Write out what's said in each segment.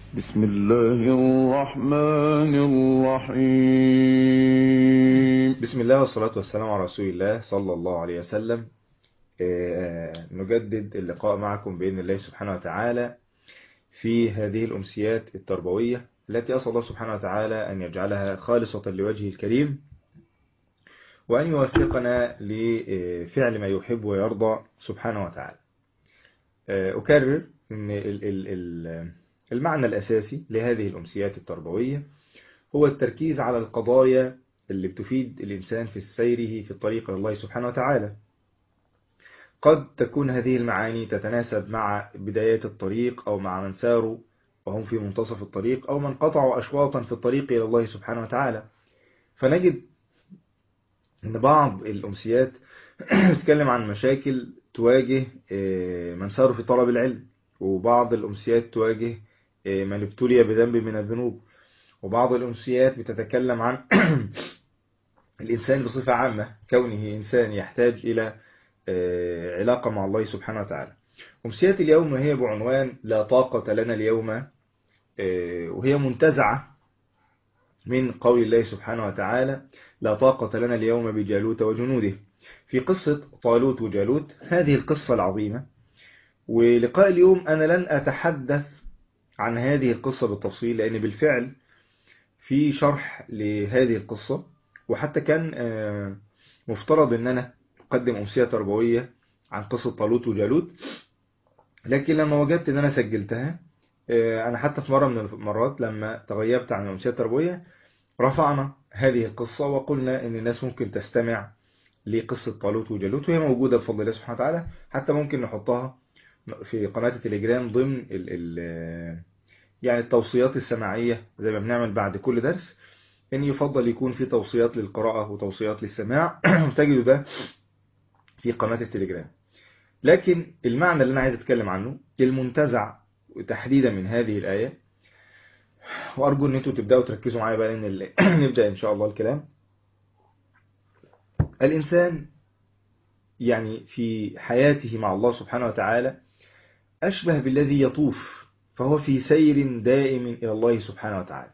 بسم الله الرحمن الرحيم. بسم الله والصلاة والسلام على رسول الله صلى الله عليه وسلم. نجدد اللقاء معكم بإذن الله سبحانه وتعالى في هذه الأمسيات التربوية التي أسأل الله سبحانه وتعالى أن يجعلها خالصة لوجهه الكريم، وأن يوفقنا لفعل ما يحب ويرضى سبحانه وتعالى. أكرر أن المعنى الأساسي لهذه الأمسيات التربوية هو التركيز على القضايا اللي بتفيد الإنسان في سيره في الطريق إلى الله سبحانه وتعالى. قد تكون هذه المعاني تتناسب مع بدايات الطريق أو مع من ساروا وهم في منتصف الطريق أو من قطعوا أشواطا في الطريق إلى الله سبحانه وتعالى. فنجد أن بعض الأمسيات تتكلم عن مشاكل تواجه من ساروا في طلب العلم، وبعض الأمسيات تواجه من ابتلي بذنب من الذنوب، وبعض الأمسيات بتتكلم عن الإنسان بصفة عامة كونه إنسان يحتاج إلى علاقة مع الله سبحانه وتعالى. أمسيات اليوم هي بعنوان لا طاقة لنا اليوم، وهي منتزعة من قول الله سبحانه وتعالى لا طاقة لنا اليوم بجالوت وجنوده، في قصة طالوت وجالوت، هذه القصة العظيمة. ولقاء اليوم أنا لن أتحدث عن هذه القصة بالتفصيل، لأن بالفعل في شرح لهذه القصة، وحتى كان مفترض أن أنا أقدم أمسية تربوية عن قصة طالوت وجالوت، لكن لما وجدت أن أنا سجلتها، أنا حتى في مرة من المرات لما تغيبت عن الأمسية التربوية رفعنا هذه القصة وقلنا أن الناس ممكن تستمع لقصة طالوت وجالوت، وهي موجودة بفضل الله سبحانه وتعالى. حتى ممكن نحطها في قناة التليجرام ضمن يعني التوصيات السماعية زي ما بنعمل بعد كل درس، إن يفضل يكون في توصيات للقراءة وتوصيات للسماع تجدوا ده في قناة التليجرام. لكن المعنى اللي أنا عايز أتكلم عنه المنتزع تحديدا من هذه الآية، وأرجو أن أنتوا تبدأوا تركزوا معايا بقى لأن نبدأ إن شاء الله الكلام. الإنسان يعني في حياته مع الله سبحانه وتعالى أشبه بالذي يطوف، فهو في سير دائم إلى الله سبحانه وتعالى،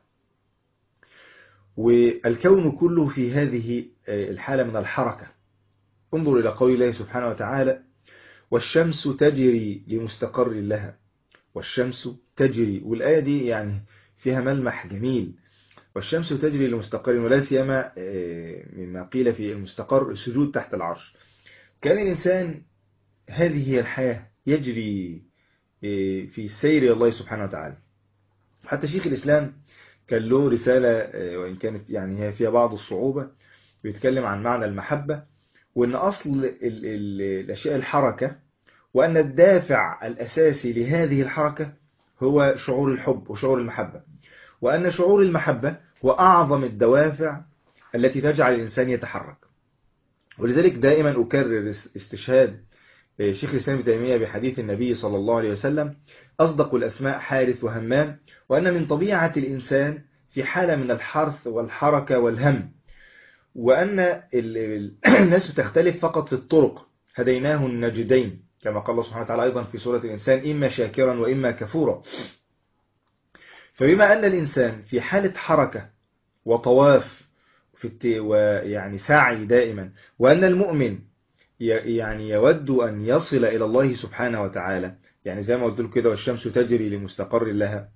والكون كله في هذه الحالة من الحركة. انظر إلى قول الله سبحانه وتعالى والشمس تجري لمستقر لها، والشمس تجري، والآية دي يعني فيها ملمح جميل، والشمس تجري لمستقر، ولا سيما مما قيل في المستقر السجود تحت العرش. كان الإنسان هذه هي الحياة، يجري في السير إلى الله سبحانه وتعالى. حتى شيخ الإسلام كان له رسالة وإن كانت يعني هي فيها بعض الصعوبة، بيتكلم عن معنى المحبة، وأن أصل الأشياء الحركة، وأن الدافع الأساسي لهذه الحركة هو شعور الحب وشعور المحبة، وأن شعور المحبة هو أعظم الدوافع التي تجعل الإنسان يتحرك. ولذلك دائما أكرر استشهاد شيخ الإسلام ابن تيمية بحديث النبي صلى الله عليه وسلم أصدق الأسماء حارث وهمام، وأن من طبيعة الإنسان في حالة من الحرث والحركة والهم، وأن الناس بتختلف فقط في الطرق، هديناه النجدين كما قال الله سبحانه وتعالى أيضا في سورة الإنسان إما شاكرا وإما كفورا. فبما أن الإنسان في حالة حركة وطواف ويعني سعي دائما، وأن المؤمن يعني يود أن يصل إلى الله سبحانه وتعالى، يعني زي ما قلت له كده والشمس تجري لمستقر لها،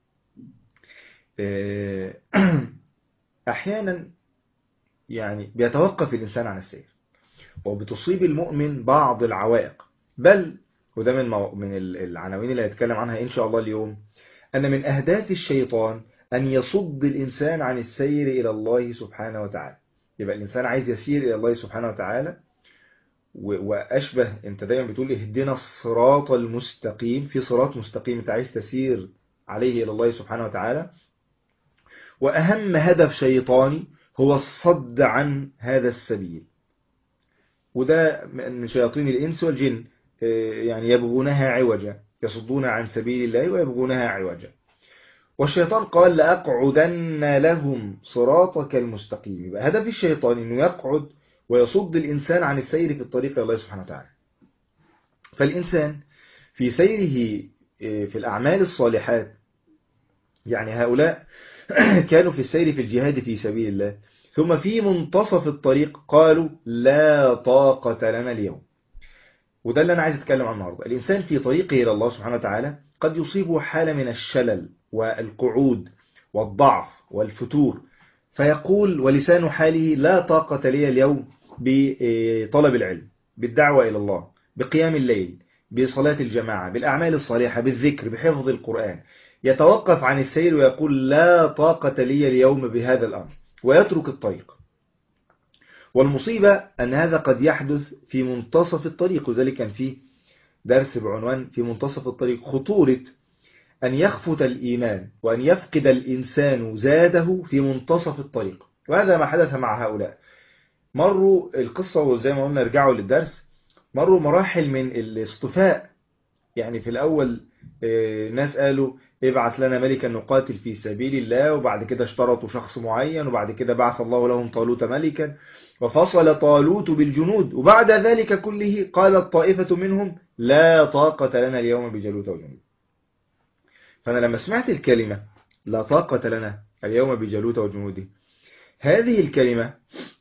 أحيانا يعني بيتوقف الإنسان عن السير، وبتصيب المؤمن بعض العوائق، بل وده من العناوين اللي هنتكلم عنها إن شاء الله اليوم، أن من أهداف الشيطان أن يصد الإنسان عن السير إلى الله سبحانه وتعالى. يبقى الإنسان عايز يسير إلى الله سبحانه وتعالى، وأشبه أنت دايما بتقول اهدنا الصراط المستقيم، في صراط مستقيم أنت عايز تسير عليه إلى الله سبحانه وتعالى، وأهم هدف شيطاني هو الصد عن هذا السبيل، وده من شياطين الإنس والجن، يعني يبغونها عوجا، يصدون عن سبيل الله ويبغونها عوجا. والشيطان قال لأقعدن لهم صراطك المستقيم. يبقى هدف الشيطان أنه يقعد ويصد الإنسان عن السير في الطريق إلى الله سبحانه وتعالى. فالإنسان في سيره في الأعمال الصالحات يعني هؤلاء كانوا في السير في الجهاد في سبيل الله، ثم في منتصف الطريق قالوا لا طاقة لنا اليوم. وده اللي أنا عايز أتكلم عنه النهارده. الإنسان في طريقه إلى الله سبحانه وتعالى قد يصيبه حالة من الشلل والقعود والضعف والفتور، فيقول ولسان حاله لا طاقة لي اليوم بطلب العلم، بالدعوة إلى الله، بقيام الليل، بصلاة الجماعة، بالأعمال الصالحة، بالذكر، بحفظ القرآن. يتوقف عن السير ويقول لا طاقة لي اليوم بهذا الأمر، ويترك الطريق. والمصيبة أن هذا قد يحدث في منتصف الطريق، وذلك كان فيه درس بعنوان في منتصف الطريق خطورة أن يخفت الإيمان وأن يفقد الإنسان زاده في منتصف الطريق. وهذا ما حدث مع هؤلاء. مروا القصة، وزي ما قلنا ارجعوا للدرس، مروا مراحل من الاصطفاء. يعني في الأول ناس قالوا ابعث لنا ملكا نقاتل في سبيل الله، وبعد كده اشترطوا شخص معين، وبعد كده بعث الله لهم طالوت ملكا وفصل طالوت بالجنود، وبعد ذلك كله قالت طائفة منهم لا طاقة لنا اليوم بجالوت وجنود. فأنا لما سمعت الكلمة لا طاقة لنا اليوم بجالوت وجنوده، هذه الكلمة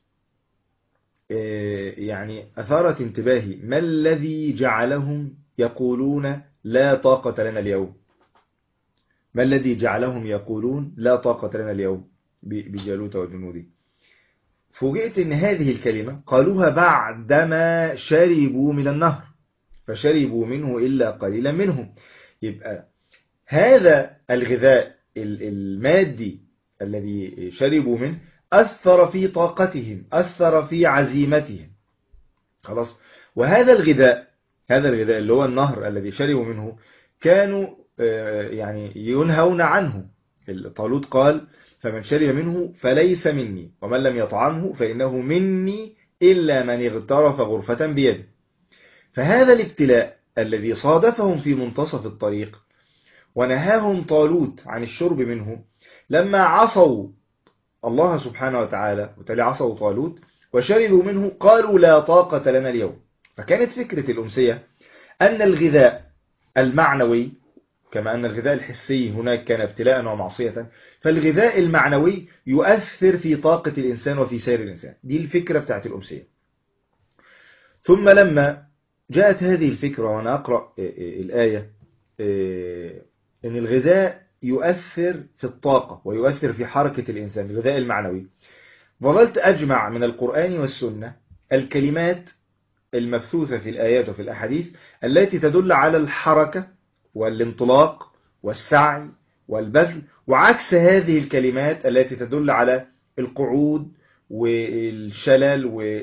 يعني أثارت انتباهي. ما الذي جعلهم يقولون لا طاقة لنا اليوم؟ ما الذي جعلهم يقولون لا طاقة لنا اليوم بجالوت وجنوده؟ فوجئت ان هذه الكلمة قالوها بعدما شربوا من النهر، فشربوا منه إلا قليلا منهم. يبقى هذا الغذاء المادي الذي شربوا منه أثر في طاقتهم، أثر في عزيمتهم. خلاص. وهذا الغذاء، هذا الغذاء اللي هو النهر الذي شربوا منه، كانوا يعني ينهون عنه. طالوت قال فمن شرب منه فليس مني، ومن لم يطعمه فإنه مني إلا من اغترف غرفة بيده. فهذا الابتلاء الذي صادفهم في منتصف الطريق ونهاهم طالوت عن الشرب منه، لما عصوا الله سبحانه وتعالى وتالي عصوا طالوت وشربوا منه قالوا لا طاقة لنا اليوم. فكانت فكرة الأمسية أن الغذاء المعنوي كما أن الغذاء الحسي هناك كان ابتلاء ومعصية، فالغذاء المعنوي يؤثر في طاقة الإنسان وفي سير الإنسان. دي الفكرة بتاعت الأمسية. ثم لما جاءت هذه الفكرة وأنا أقرأ الآية أن الغذاء يؤثر في الطاقة ويؤثر في حركة الإنسان، الغذاء المعنوي، ظللت أجمع من القرآن والسنة الكلمات المبثوثة في الآيات وفي الأحاديث التي تدل على الحركة والانطلاق والسعي والبذل، وعكس هذه الكلمات التي تدل على القعود والشلل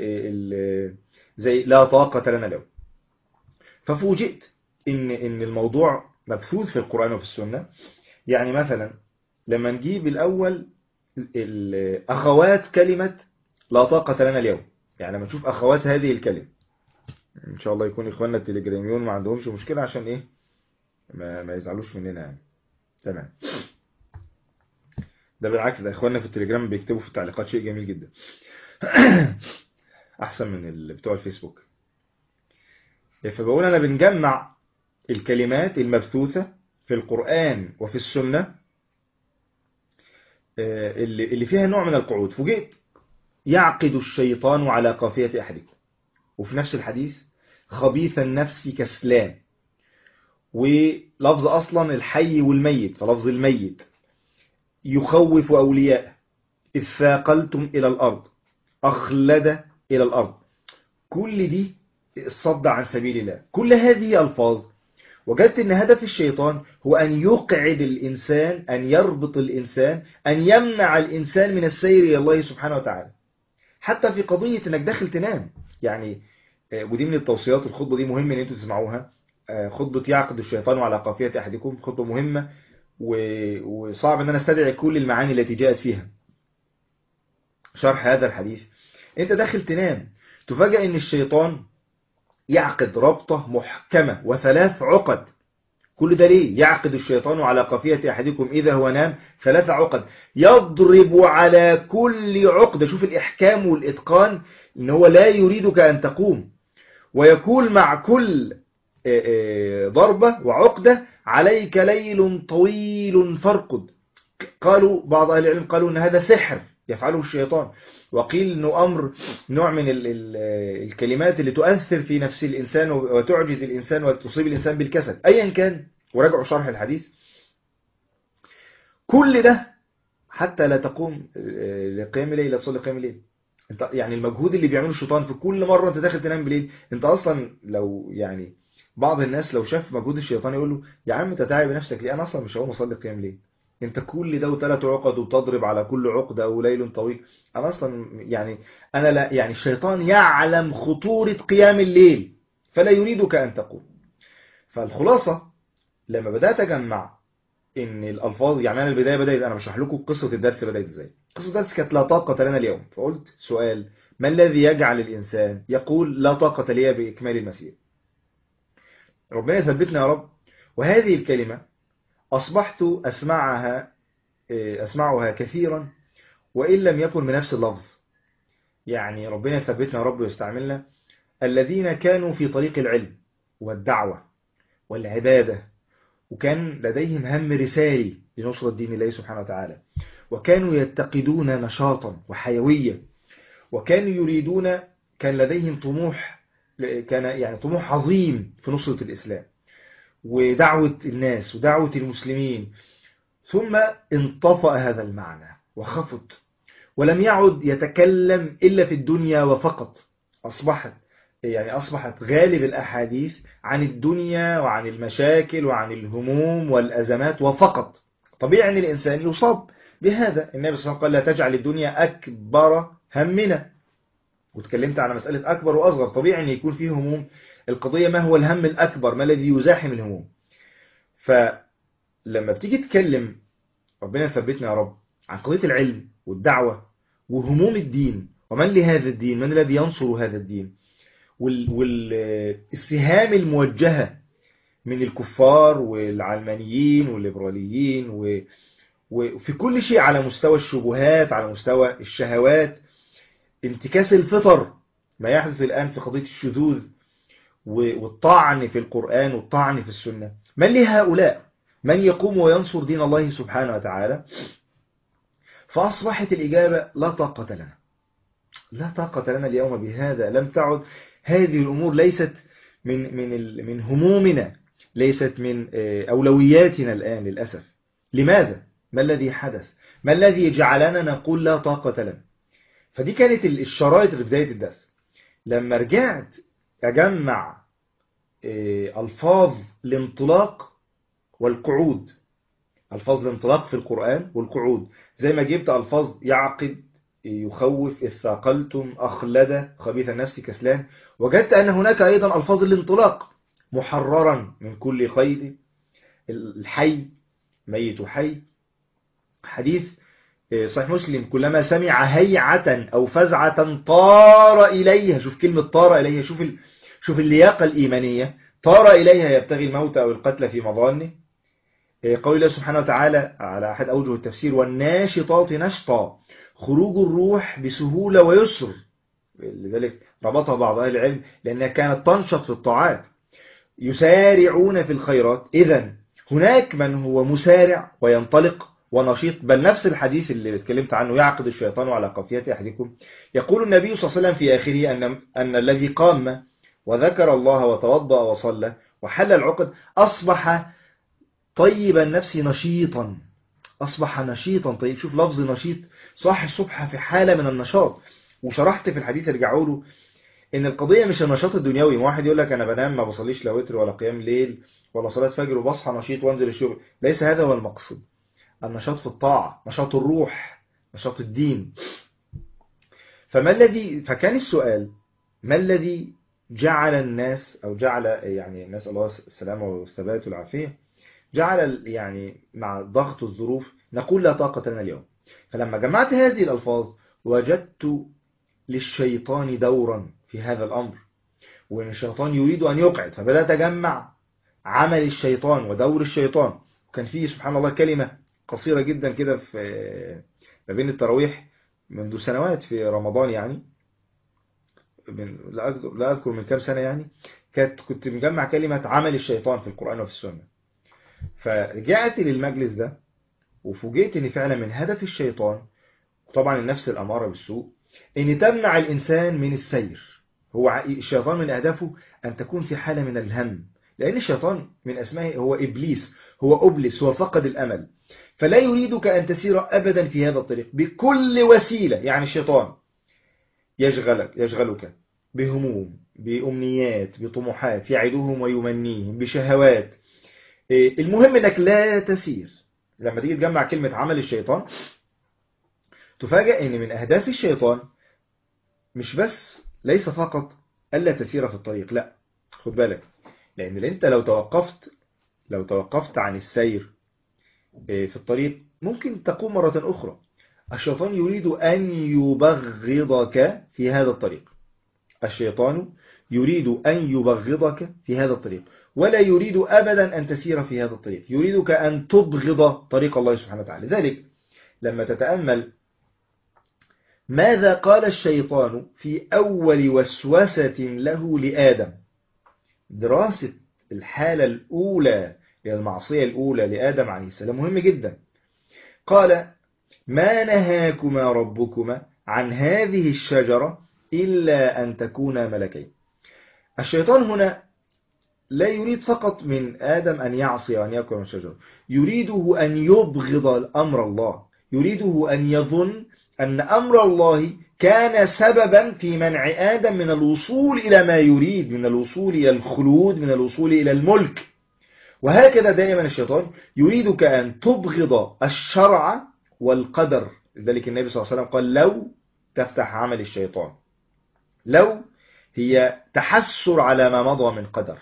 زي لا طاقة لنا له. ففوجئت إن الموضوع مبثوث في القرآن وفي السنة. يعني مثلا لما نجيب الأول أخوات كلمة لا طاقة لنا اليوم، يعني لما نشوف أخوات هذه الكلمة، إن شاء الله يكون إخواننا التليجراميون ما عندهمش مشكلة عشان إيه ما يزعلوش مننا يعني. تمام. ده بالعكس، ده إخواننا في التليجرام بيكتبوا في التعليقات شيء جميل جدا أحسن من بتوع الفيسبوك. فبقول أنا بنجمع الكلمات المبثوثة في القرآن وفي السنة اللي فيها نوع من القعود. فوجئت يعقد الشيطان على قافية أحدكم، وفي نفس الحديث خبيث النفس كسلان، ولفظ أصلا الحي والميت، فلفظ الميت يخوف أولياء، إذ ثاقلتم إلى الأرض، أخلد إلى الأرض. كل دي الصد عن سبيل الله. كل هذه ألفاظ وجدت أن هدف الشيطان هو أن يقعد الإنسان، أن يربط الإنسان، أن يمنع الإنسان من السير إلى الله سبحانه وتعالى. حتى في قضية أنك داخل تنام يعني، ودي من التوصيات، الخطبة دي مهمة أن أنتوا تسمعوها. خطبة يعقد الشيطان على قافية أحدكم خطبة مهمة، وصعب أن أنا استدعي كل المعاني التي جاءت فيها شرح هذا الحديث. أنت داخل تنام تفاجأ أن الشيطان يعقد ربطة محكمة وثلاث عقد. كل ده ليه؟ يعقد الشيطان على قافية أحدكم إذا هو نام 3 عقد، يضرب على كل عقدة. شوف الإحكام والإتقان، إن هو لا يريدك أن تقوم، ويكون مع كل ضربة وعقدة عليك ليل طويل فارقد. قالوا بعض أهل العلم قالوا أن هذا سحر يفعله الشيطان، وقيل أنه أمر نوع من الكلمات اللي تؤثر في نفس الإنسان وتعجز الإنسان وتصيب الإنسان بالكسل. أيا كان، وراجعوا شرح الحديث. كل ده حتى لا تقوم لقيام الليل، لا تصلي قيام الليل. انت يعني المجهود اللي بيعمله الشيطان في كل مرة انت داخل تنام بالليل، انت اصلا لو يعني بعض الناس لو شاف مجهود الشيطان يقول له يا عم انت تعب نفسك ليه، انا اصلا مش هقوم اصلي قيام ليل، انت كل ده وثلاث عقد وتضرب على كل عقدة وليل طويل، انا اصلا يعني انا لا، يعني الشيطان يعلم خطورة قيام الليل فلا يريدك ان تقوم. فالخلاصة لما بدأت اجمع ان الالفاظ، يعني انا البدايه بدات انا بشرح لكم قصه الدرس بدات ازاي. قصه الدرس كانت لا طاقه لنا اليوم، فقلت سؤال: ما الذي يجعل الانسان يقول لا طاقه لي باكمال المسير؟ ربنا يثبتنا يا رب. وهذه الكلمه اصبحت اسمعها كثيرا وان لم يكن بنفس اللفظ. يعني ربنا يثبتنا يا رب ويستعملنا. الذين كانوا في طريق العلم والدعوه والعباده، وكان لديهم هم رسالي لنصرة دين الله سبحانه وتعالى، وكانوا يتقدون نشاطا وحيوية، وكانوا يريدون، كان لديهم طموح، كان يعني طموح عظيم في نصرة الإسلام ودعوة الناس ودعوة المسلمين. ثم انطفأ هذا المعنى وخفت، ولم يعد يتكلم إلا في الدنيا وفقط. أصبحت غالب الأحاديث عن الدنيا وعن المشاكل وعن الهموم والأزمات وفقط. طبيعي أن الإنسان يصاب بهذا. النبي صلى الله عليه وسلم قال لا تجعل الدنيا أكبر همنا، وتكلمت على مسألة أكبر وأصغر. طبيعي أن يكون فيه هموم. القضية ما هو الهم الأكبر، ما الذي يزاحم الهموم؟ فلما بتيجي تكلم، ربنا يثبتنا يا رب، عن قضية العلم والدعوة وهموم الدين، ومن لهذا الدين، من الذي ينصر هذا الدين، والسهام الموجهة من الكفار والعلمانيين والليبراليين وفي كل شيء، على مستوى الشبهات، على مستوى الشهوات، انتكاس الفطر، ما يحدث الآن في قضية الشذوذ والطعن في القرآن والطعن في السنة. من لهؤلاء من يقوم وينصر دين الله سبحانه وتعالى؟ فأصبحت الإجابة لا طاقة لنا. لا طاقة لنا اليوم بهذا. لم تعد هذه الأمور ليست من همومنا، ليست من أولوياتنا الآن للأسف. لماذا؟ ما الذي حدث؟ ما الذي جعلنا نقول لا طاقة لنا؟ فدي كانت الشرائط في بداية الدرس. لما رجعت أجمع ألفاظ الانطلاق والقعود، ألفاظ الانطلاق في القرآن والقعود، زي ما جبت ألفاظ يعقد، يخوف، إذ ثاقلتم، أخلد، خبيث النفس، كسلان، وجدت أن هناك أيضا ألفاظ الانطلاق: محررا من كل قيد، الحي، ميت حي. حديث صحيح مسلم: كلما سمع هيعة أو فزعة طار إليها. شوف كلمة طار إليها، شوف اللياقة الإيمانية. طار إليها يبتغي الموت أو القتل في مظانه. قول الله سبحانه وتعالى على أحد أوجه التفسير: والناشطات نشطا، خروج الروح بسهولة ويسر. لذلك ربطها بعض أهل العلم لأنها كانت تنشط في الطاعات. يسارعون في الخيرات. إذن هناك من هو مسارع وينطلق ونشيط. بل نفس الحديث اللي اتكلمت عنه: يعقد الشيطان على قافية أحدكم، يقول النبي صلى الله عليه وسلم في آخره أن الذي قام وذكر الله وتوضأ وصلى وحل العقد أصبح طيب النفس نشيطا. أصبح نشيطا. طيب شوف لفظ نشيط، صح الصبح في حالة من النشاط. وشرحت في الحديث، ارجعوا له، ان القضية مش النشاط الدنيوي. واحد يقول لك انا بنام ما بصليش لا وتر ولا قيام ليل ولا صلاة فجر وبصحى نشيط وانزل الشغل. ليس هذا هو المقصود. النشاط في الطاعة، نشاط الروح، نشاط الدين. فكان السؤال: ما الذي جعل الناس، او جعل يعني نسأل الله السلامة والثبات والعافية، جعل يعني مع ضغط الظروف نقول لا طاقة لنا اليوم؟ فلما جمعت هذه الألفاظ وجدت للشيطان دورا في هذا الأمر، وأن الشيطان يريد أن يقعد. فبدأت أجمع عمل الشيطان ودور الشيطان. وكان فيه سبحان الله كلمة قصيرة جدا كده في ما بين التراويح منذ سنوات في رمضان، يعني لا أذكر من كام سنة، يعني كنت مجمع كلمة عمل الشيطان في القرآن وفي السنة. فرجعت للمجلس ده وفوجئت ان فعلا من هدف الشيطان، طبعا النفس الأمارة بالسوء، ان تمنع الإنسان من السير. هو الشيطان من أهدافه أن تكون في حالة من الهم، لأن الشيطان من أسمائه هو إبليس، هو أبلس، هو فقد الأمل، فلا يريدك أن تسير أبدا في هذا الطريق بكل وسيلة. يعني الشيطان يشغلك بهموم، بأمنيات، بطموحات، يعدهم ويمنيهم، بشهوات، المهم أنك لا تسير. لما تيجي تجمع كلمة عمل الشيطان تفاجأ أن من أهداف الشيطان مش بس، ليس فقط ألا تسير في الطريق، لا، خد بالك، لأن أنت لو توقفت عن السير في الطريق ممكن تقوم مرة أخرى. الشيطان يريد أن يبغضك في هذا الطريق. الشيطان يريد أن يبغضك في هذا الطريق، ولا يريد أبدا أن تسير في هذا الطريق، يريدك أن تبغض طريق الله سبحانه وتعالى. ذلك لما تتأمل ماذا قال الشيطان في أول وسوسة له لآدم، دراسة الحالة الأولى للمعصية الأولى لآدم عليه السلام مهم جدا. قال: ما نهاكما ربكما عن هذه الشجرة إلا أن تكونا ملكين. الشيطان هنا لا يريد فقط من آدم أن يعصي وأن يأكل من الشجرة، يريده أن يبغض أمر الله، يريده أن يظن أن أمر الله كان سببا في منع آدم من الوصول إلى ما يريد، من الوصول إلى الخلود، من الوصول إلى الملك. وهكذا دائما الشيطان يريدك أن تبغض الشرع والقدر. لذلك النبي صلى الله عليه وسلم قال: لو تفتح عمل الشيطان، لو هي تحسر على ما مضى من قدر،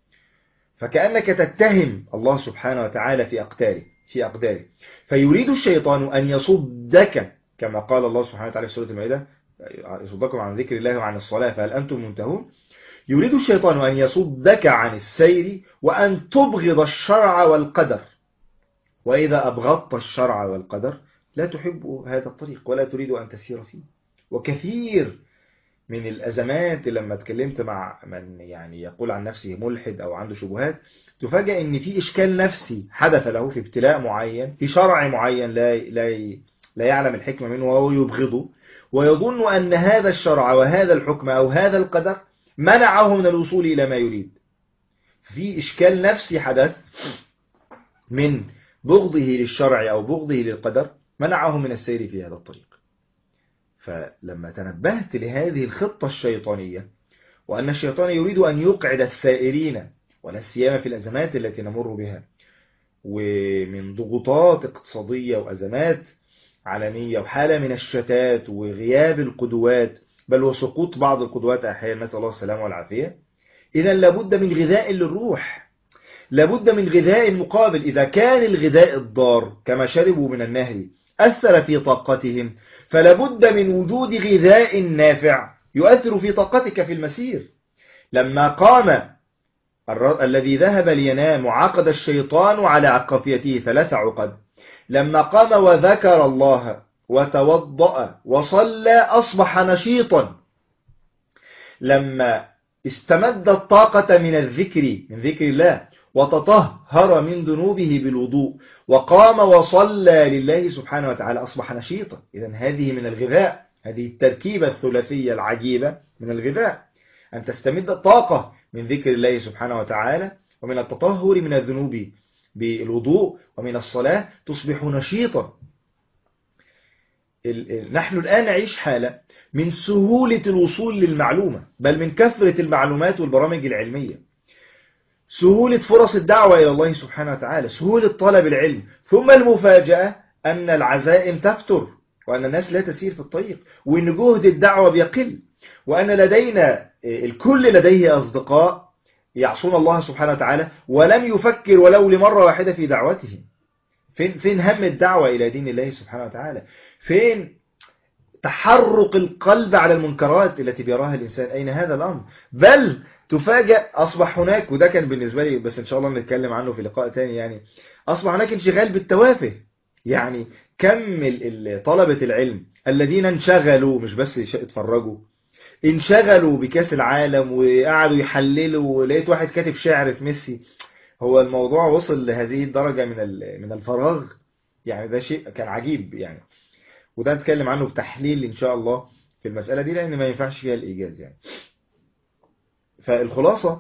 فكأنك تتهم الله سبحانه وتعالى في أقداره. فيريد الشيطان أن يصدك، كما قال الله سبحانه وتعالى في سورة المائدة: يصدكم عن ذكر الله وعن الصلاة فهل أنتم منتهون. يريد الشيطان أن يصدك عن السير وأن تبغض الشرع والقدر، وإذا أبغضت الشرع والقدر لا تحب هذا الطريق ولا تريد أن تسير فيه. وكثير من الأزمات لما اتكلمت مع من يعني يقول عن نفسه ملحد أو عنده شبهات، تفاجأ أن في إشكال نفسي حدث له في ابتلاء معين في شرع معين لا يعلم الحكمة منه وهو يبغضه، ويظن أن هذا الشرع وهذا الحكم أو هذا القدر منعه من الوصول إلى ما يريد. في إشكال نفسي حدث من بغضه للشرع أو بغضه للقدر منعه من السير في هذا الطريق. فلما تنبهت لهذه الخطة الشيطانية، وأن الشيطان يريد أن يقعد السائرين ولا سيما في الأزمات التي نمر بها، ومن ضغوطات اقتصادية وأزمات عالمية وحالة من الشتات وغياب القدوات، بل وسقوط بعض القدوات أحيانا، نسأل الله السلامة والعافية. إذا لابد من غذاء للروح، لابد من غذاء مقابل. إذا كان الغذاء الضار كما شربوا من النهر أثر في طاقتهم، فلابد من وجود غذاء نافع يؤثر في طاقتك في المسير. لما قام الذي ذهب لينام وعقد الشيطان على عقافيته 3 عقد، لما قام وذكر الله وتوضأ وصلى أصبح نشيطا. لما استمد الطاقة من ذكر الله وتطهر من ذنوبه بالوضوء وقام وصلى لله سبحانه وتعالى أصبح نشيطا. إذن هذه من الغذاء، هذه التركيبة الثلاثية العجيبة من الغذاء، أن تستمد الطاقة من ذكر الله سبحانه وتعالى، ومن التطهر من الذنوب بالوضوء، ومن الصلاة تصبح نشيطا. نحن الآن نعيش حالة من سهولة الوصول للمعلومة، بل من كثرة المعلومات والبرامج العلمية، سهولة فرص الدعوة إلى الله سبحانه وتعالى، سهولة طلب العلم، ثم المفاجأة أن العزائم تفتر، وأن الناس لا تسير في الطريق، وأن جهد الدعوة بيقل، وأن لدينا الكل لديه أصدقاء يعصون الله سبحانه وتعالى ولم يفكر ولو لمرة واحدة في دعوتهم. فين هم الدعوة إلى دين الله سبحانه وتعالى؟ فين تحرق القلب على المنكرات التي بيراها الإنسان؟ أين هذا الأمر؟ بل تفاجأ أصبح هناك، وده كان بالنسبة لي بس إن شاء الله نتكلم عنه في لقاء تاني، يعني أصبح هناك انشغال بالتوافه. يعني كم طلبة العلم الذين انشغلوا، مش بس اتفرجوا، انشغلوا بكاس العالم وقعدوا يحللوا، ولقيت واحد كاتب شعر في ميسي. هو الموضوع وصل لهذه الدرجة من الفراغ يعني ده شيء كان عجيب يعني، وده نتكلم عنه بتحليل إن شاء الله في المسألة دي، لأن ما ينفعش فيها الإيجاز يعني. فالخلاصة،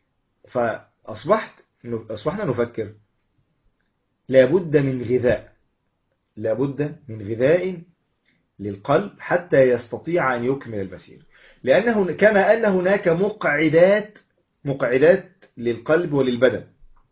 أصبحنا نفكر لابد من غذاء، لابد من غذاء للقلب حتى يستطيع أن يكمل المسير، لأنه كما أن هناك مقعدات للقلب وللبدن،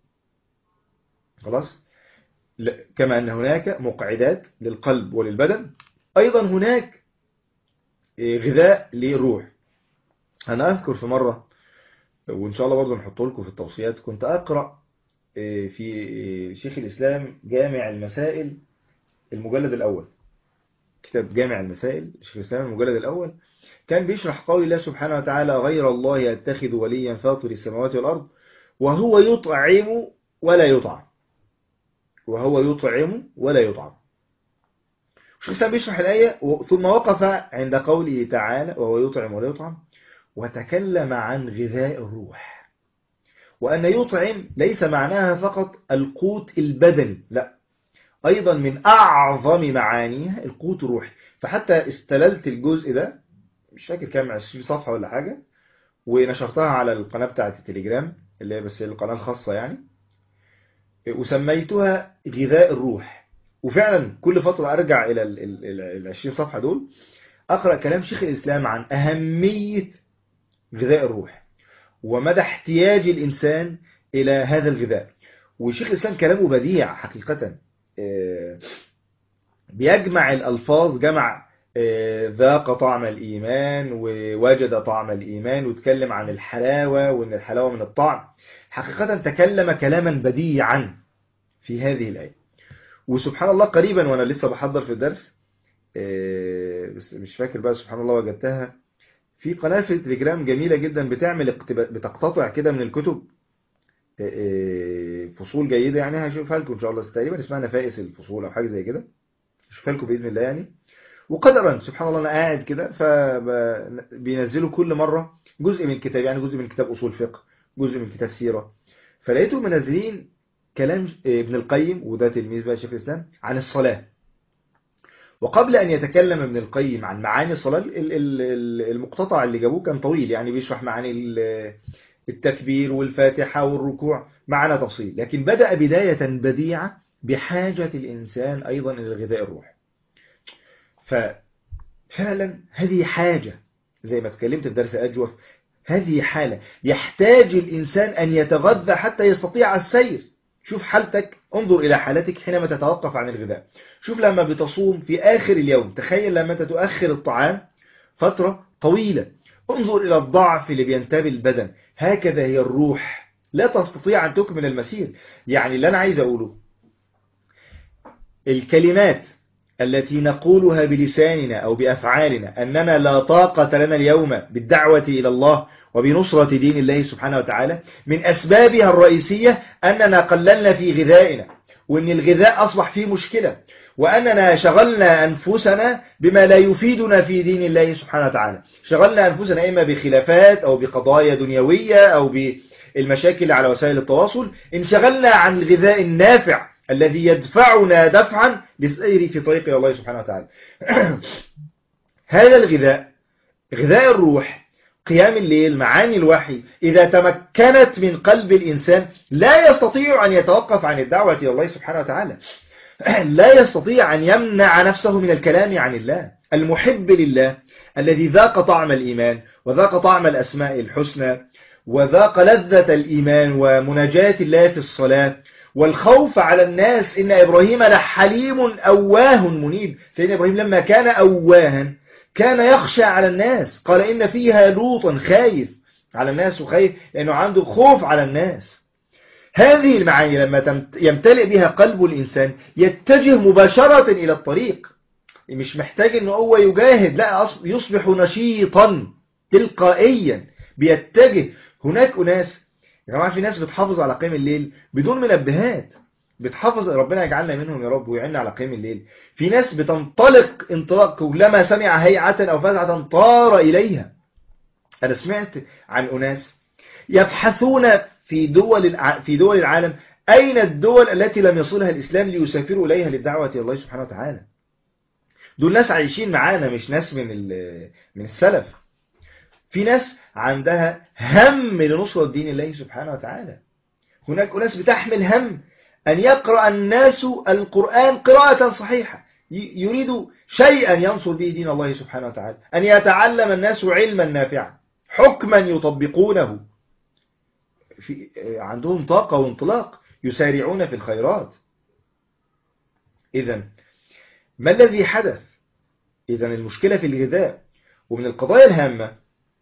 خلاص، كما أن هناك مقعدات للقلب وللبدن، أيضا هناك غذاء للروح. أنا أذكر في مرة، وإن شاء الله برضو نحطه لكم في التوصيات، كنت أقرأ في شيخ الإسلام جامع المسائل المجلد الأول، كتاب جامع المسائل شيخ الإسلام المجلد الأول، كان بيشرح قول الله سبحانه وتعالى: غير الله يتخذ وليا فاطر السماوات والأرض وهو يطعم ولا يطعم، وهو يطعم ولا يطعم. شيخ الإسلام بيشرح الآية ثم وقف عند قوله تعالى: وهو يطعم ولا يطعم، وتكلم عن غذاء الروح، وأن يطعم ليس معناها فقط القوت البدني، لا، أيضا من أعظم معانيها القوت الروحي. فحتى استللت الجزء ده، مش فاكر كام، 20 صفحة ولا حاجة، ونشرتها على القناة بتاعة التليجرام اللي هي بس القناة الخاصة يعني، وسميتها غذاء الروح. وفعلا كل فترة أرجع إلى ال 20 صفحة دول، أقرأ كلام شيخ الإسلام عن أهمية غذاء الروح ومدى احتياج الإنسان إلى هذا الغذاء. وشيخ الإسلام كلامه بديع حقيقة، بيجمع الألفاظ، جمع ذاق طعم الإيمان ووجد طعم الإيمان، وتكلم عن الحلاوة وأن الحلاوة من الطعم. حقيقة تكلم كلاما بديعا في هذه الآية. وسبحان الله قريبا وأنا لسه بحضر في الدرس، بس مش فاكر بقى، سبحان الله وجدتها في قناة في التليجرام جميلة جدا، بتقتطع كده من الكتب فصول جيدة يعني، هشوفها لكم إن شاء الله، تقريبا اسمها نفائس الفصول أو حاجة زي كده، هشوفها لكم بإذن الله يعني. وقدرا سبحان الله أنا قاعد كده، فبينزلوا كل مرة جزء من كتاب، يعني جزء من كتاب أصول فقه، جزء من كتاب سيرة، فلقيتهم منزلين كلام ابن القيم، وده تلميذ بقى شيخ الإسلام، عن الصلاة. وقبل أن يتكلم ابن القيم عن معاني الصلاة، المقتطع اللي جابوه كان طويل يعني، بيشرح معاني التكبير والفاتحة والركوع معنا تفصيل، لكن بدأ بداية بديعة بحاجة الإنسان أيضا إلى غذاء الروح. ففعلا هذه حاجة، زي ما اتكلمت في درس أجوف، هذه حالة يحتاج الإنسان أن يتغذى حتى يستطيع السير. شوف حالتك، انظر إلى حالتك حينما تتوقف عن الغذاء. شوف لما بتصوم في آخر اليوم، تخيل لما أنت تؤخر الطعام فترة طويلة، انظر إلى الضعف اللي بينتابه البدن. هكذا هي الروح، لا تستطيع أن تكمل المسير. يعني اللي أنا عايز أقوله، الكلمات التي نقولها بلساننا أو بأفعالنا أننا لا طاقة لنا اليوم بالدعوة إلى الله وبنصرة دين الله سبحانه وتعالى، من أسبابها الرئيسية أننا قللنا في غذائنا، وأن الغذاء أصبح فيه مشكلة، وأننا شغلنا أنفسنا بما لا يفيدنا في دين الله سبحانه وتعالى. شغلنا أنفسنا إما بخلافات أو بقضايا دنيوية أو بالمشاكل على وسائل التواصل، انشغلنا عن الغذاء النافع الذي يدفعنا دفعا للسير في طريق إلى الله سبحانه وتعالى. هذا الغذاء، غذاء الروح، قيام الليل، معاني الوحي، إذا تمكنت من قلب الإنسان لا يستطيع أن يتوقف عن الدعوة إلى الله سبحانه وتعالى، لا يستطيع أن يمنع نفسه من الكلام عن الله. المحب لله الذي ذاق طعم الإيمان وذاق طعم الأسماء الحسنى وذاق لذة الإيمان ومناجاة الله في الصلاة والخوف على الناس. إن إبراهيم لحليم أواه منيب. سيدنا إبراهيم لما كان أواها كان يخشى على الناس، قال إن فيها لوطا، خايف على الناس، وخايف لأنه عنده خوف على الناس. هذه المعاني لما يمتلئ بها قلب الإنسان يتجه مباشرة إلى الطريق، مش محتاج أنه هو يجاهد، لا، يصبح نشيطا تلقائيا بيتجه. هناك أناس يا جماعة، في ناس بتحافظ على قيام الليل بدون منبهات، بتحافظ، ربنا يجعلنا منهم يا رب ويعيننا على قيام الليل. في ناس بتنطلق انطلاق، كلما سمع هيعة أو فزعة طار إليها. أنا سمعت عن أناس يبحثون في دول العالم أين الدول التي لم يصلها الإسلام ليسافروا إليها للدعوة إلى الله سبحانه وتعالى؟ دول ناس عايشين معانا، مش ناس من السلف. في ناس عندها هم لنصرة دين الله سبحانه وتعالى. هناك ناس بتحمل هم أن يقرأ الناس القرآن قراءة صحيحة، يريد شيئا ينصر به دين الله سبحانه وتعالى، أن يتعلم الناس علما نافعا، حكما يطبقونه، عندهم طاقة وانطلاق، يسارعون في الخيرات. إذن ما الذي حدث؟ إذن المشكلة في الغذاء. ومن القضايا الهامة،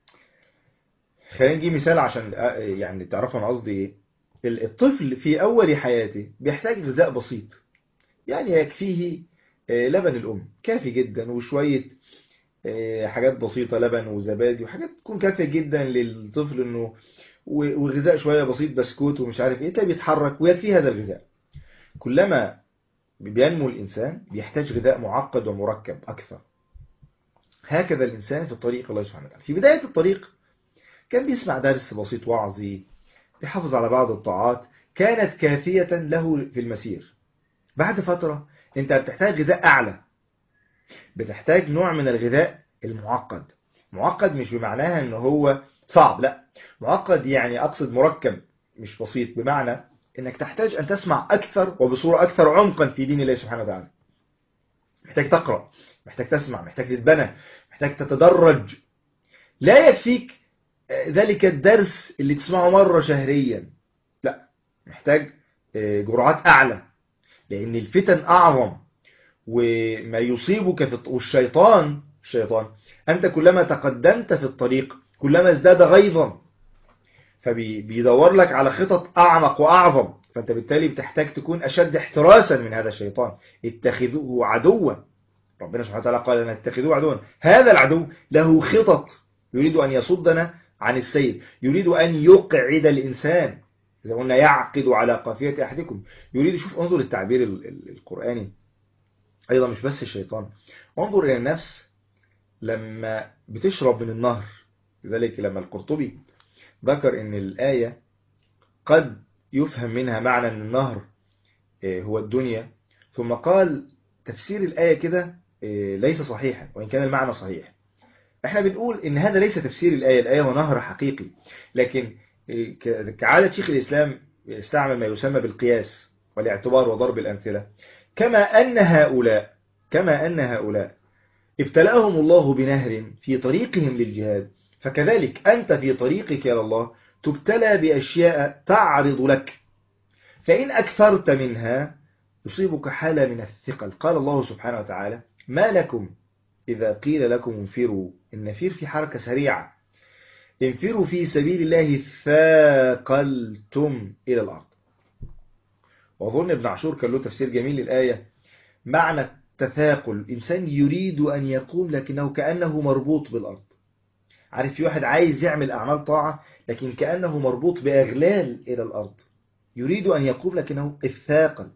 خلينا نجي مثال عشان يعني تعرفوا أنا قصدي إيه. الطفل في أول حياته بيحتاج غذاء بسيط، يعني يكفيه لبن الأم كافي جدا، وشوية حاجات بسيطة، لبن وزبادي وحاجات تكون كافية جدا للطفل، إنه وغذاء شوية بسيط، بسكوت ومش عارف إيه، تلاقيه بيتحرك ويكفيه هذا الغذاء. كلما بينمو الإنسان بيحتاج غذاء معقد ومركب أكثر. هكذا الإنسان في الطريق الله سبحانه وتعالى. في بداية الطريق كان بيسمع درس بسيط وعظي، بيحافظ على بعض الطاعات كانت كافية له في المسير. بعد فترة انت بتحتاج غذاء أعلى، بتحتاج نوع من الغذاء المعقد. معقد مش بمعناها ان هو صعب، لا، معقد يعني أقصد مركب مش بسيط، بمعنى انك تحتاج أن تسمع أكثر وبصورة أكثر عمقا في دين الله سبحانه وتعالى. محتاج تقرأ، محتاج تسمع، محتاج تتبنى، محتاج تتدرج. لا يكفيك ذلك الدرس اللي تسمعه مرة شهريا، لا، محتاج جرعات أعلى، لأن الفتن أعظم، وما يصيبك في والشيطان أنت كلما تقدمت في الطريق كلما ازداد غيظا، فبيدور لك على خطط أعمق وأعظم. فأنت بالتالي بتحتاج تكون أشد احتراسا من هذا الشيطان. اتخذوه عدوا، ربنا سبحانه وتعالى قال لنا اتخذوه عدوا. هذا العدو له خطط، يريد أن يصدنا عن السير، يريد أن يقعد الإنسان، إذا قلنا يعقد على قافية أحدكم، يريد. شوف، انظر التعبير القرآني أيضا، مش بس الشيطان. انظر إلى النفس لما بتشرب من النهر. لذلك لما القرطبي ذكر أن الآية قد يفهم منها معنى أن النهر هو الدنيا، ثم قال تفسير الآية كده ليس صحيحا وإن كان المعنى صحيح. احنا بنقول ان هذا ليس تفسير الآية هو نهر حقيقي، لكن كعادة شيخ الإسلام استعمل ما يسمى بالقياس والاعتبار وضرب الأمثلة. كما أن هؤلاء ابتلأهم الله بنهر في طريقهم للجهاد، فكذلك أنت في طريقك إلى الله تبتلى بأشياء تعرض لك، فإن أكثرت منها يصيبك حالة من الثقل. قال الله سبحانه وتعالى: ما لكم إذا قيل لكم انفروا، النفير في حركة سريعة، انفروا في سبيل الله ثاقلتم إلى الأرض. وأظن ابن عاشور كان له تفسير جميل للآية، معنى التثاقل، إنسان يريد أن يقوم لكنه كأنه مربوط بالأرض. عارف، في واحد عايز يعمل أعمال طاعة لكن كأنه مربوط بأغلال إلى الأرض، يريد أن يقوم لكنه الثاقل.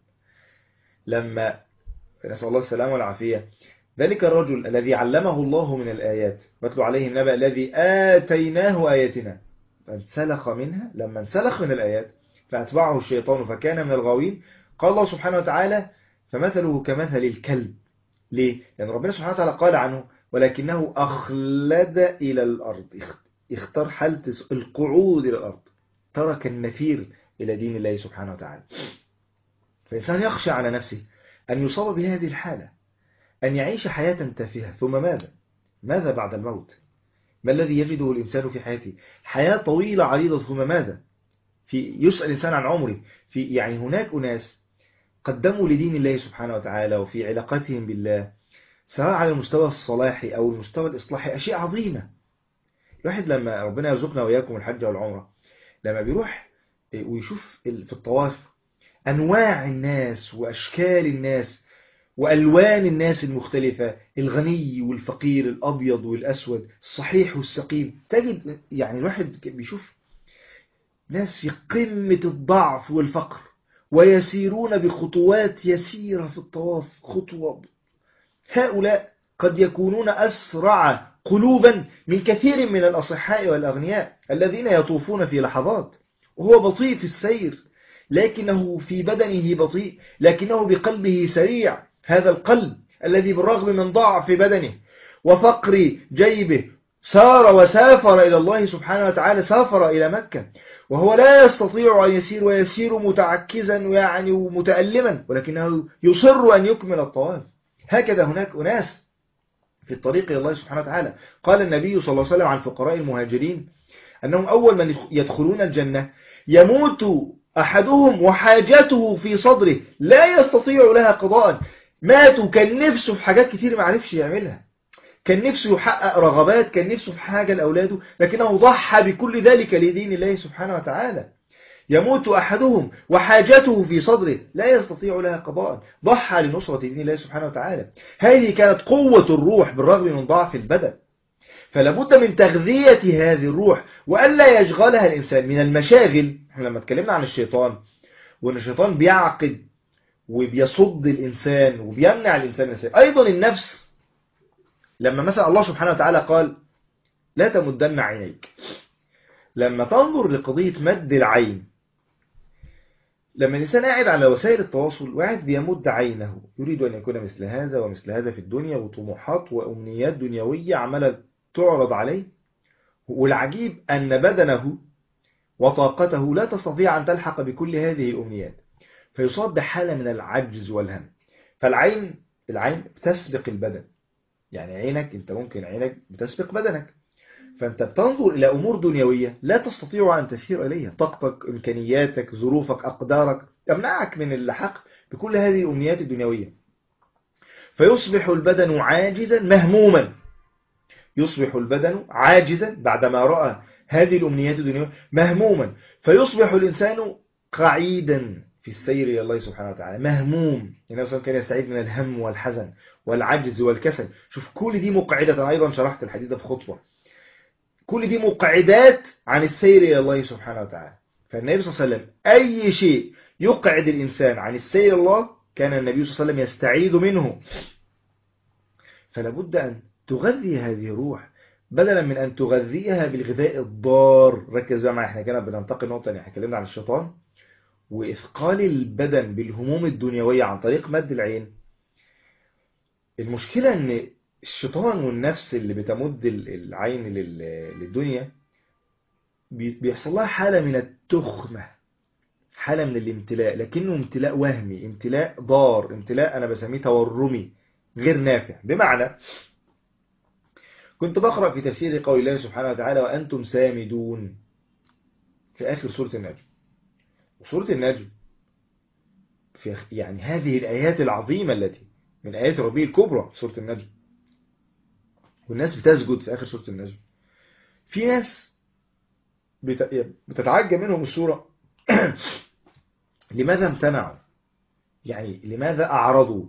لما نسأل الله السلامة والعافية، ذلك الرجل الذي علمه الله من الآيات، واتلو عليه النبأ الذي آتيناه آياتنا فانسلخ منها، لما انسلخ من الآيات فأتبعه الشيطان فكان من الغاوين. قال الله سبحانه وتعالى: فمثله كمثل الكلب. ليه؟ لأن ربنا سبحانه وتعالى قال عنه: ولكنه أخلد إلى الأرض، اختار حالة القعود إلى الأرض، ترك النفير إلى دين الله سبحانه وتعالى. فالإنسان يخشى على نفسه أن يصاب بهذه الحالة، أن يعيش حياة تافهة، ثم ماذا بعد الموت؟ ما الذي يجده الإنسان في حياته؟ حياة طويلة عريضة، ثم ماذا؟ يسأل الإنسان عن عمره. يعني هناك أناس قدموا لدين الله سبحانه وتعالى وفي علاقتهم بالله، سواء على المستوى الصلاحي أو المستوى الإصلاحي، أشياء عظيمة. الواحد لما ربنا يرزقنا وإياكم الحج والعمرة، لما بيروح ويشوف في الطواف أنواع الناس وأشكال الناس وألوان الناس المختلفة، الغني والفقير، الأبيض والأسود، الصحيح والسقيم، تجد يعني الواحد بيشوف ناس في قمة الضعف والفقر ويسيرون بخطوات يسيرة في الطواف، خطوة. هؤلاء قد يكونون أسرع قلوبا من كثير من الأصحاء والأغنياء الذين يطوفون في لحظات وهو بطيء في السير، لكنه في بدنه بطيء، لكنه بقلبه سريع. هذا القلب الذي بالرغم من ضعف بدنه وفقر جيبه سار وسافر إلى الله سبحانه وتعالى، سافر إلى مكة وهو لا يستطيع أن يسير، ويسير متعكزا يعني متألما، ولكنه يصر أن يكمل الطواف. هكذا هناك أناس في الطريق إلى الله سبحانه وتعالى. قال النبي صلى الله عليه وسلم عن فقراء المهاجرين أنهم أول من يدخلون الجنة يموت أحدهم وحاجته في صدره لا يستطيع لها قضاء. ماتوا كان نفسه في حاجات كتير ما عرفش يعملها، كان نفسه يحقق رغبات، كان نفسه في حاجة لأولاده، لكنه ضحى بكل ذلك لدين الله سبحانه وتعالى. يموت أحدهم وحاجته في صدره لا يستطيع لها قضاء، ضحى لنصرة دين الله سبحانه وتعالى. هذه كانت قوة الروح بالرغم من ضعف البدن. فلابد من تغذية هذه الروح وألا يشغلها الإنسان من المشاغل. لما اتكلمنا عن الشيطان وأن الشيطان بيعقد وبيصد الإنسان وبيمنع الإنسان أيضا النفس. لما مثلا الله سبحانه وتعالى قال لا تمدن عينيك، لما تنظر لقضية مد العين، لما الإنسان قاعد على وسائل التواصل وقاعد بيمد عينه يريد أن يكون مثل هذا ومثل هذا في الدنيا، وطموحات وأمنيات دنيوية عمالة تعرض عليه، والعجيب أن بدنه وطاقته لا تستطيع أن تلحق بكل هذه الأمنيات، فيصاب بحالة من العجز والهم. فالعين بتسبق البدن، يعني عينك انت ممكن عينك بتسبق بدنك، فانت بتنظر الى امور دنيوية لا تستطيع ان تسير اليها. طاقتك، امكانياتك، ظروفك، اقدارك تمنعك من اللحاق بكل هذه الامنيات الدنيوية، فيصبح البدن عاجزا مهموما. يصبح البدن عاجزا بعدما رأى هذه الامنيات الدنيوية مهموما، فيصبح الانسان قعيدا في السير إلى الله سبحانه وتعالى، مهموم. النبي صلى الله عليه وسلم كان يستعيذ من الهم والحزن والعجز والكسل. شوف كل دي مقعدات، أنا أيضا شرحت الحديث ده في خطوة، كل دي مقعدات عن السير إلى الله سبحانه وتعالى. فالنبي صلى الله عليه وسلم أي شيء يقعد الإنسان عن السير إلى الله كان النبي صلى الله عليه وسلم يستعيذ منه. فلابد أن تغذي هذه الروح بدلا من أن تغذيها بالغذاء الضار. ركز بقى معايا، احنا كنا بننتقل نقطة، يعني احنا اتكلمنا عن الشيطان وإثقال البدن بالهموم الدنيوية عن طريق مد العين. المشكلة أن الشيطان والنفس اللي بتمد العين للدنيا بيحصل لها حالة من التخمة، حالة من الامتلاء، لكنه امتلاء وهمي، امتلاء ضار، امتلاء أنا بسميه تورمي غير نافع. بمعنى كنت بقرأ في تفسير قول الله سبحانه وتعالى وأنتم سامدون في آخر سورة النجم. سورة النجم في يعني هذه الآيات العظيمة التي من آيات ربي الكبرى سورة النجم، والناس بتسجد في آخر سورة النجم. في ناس بتتعجب منهم السورة لماذا امتنعوا، يعني لماذا أعرضوا.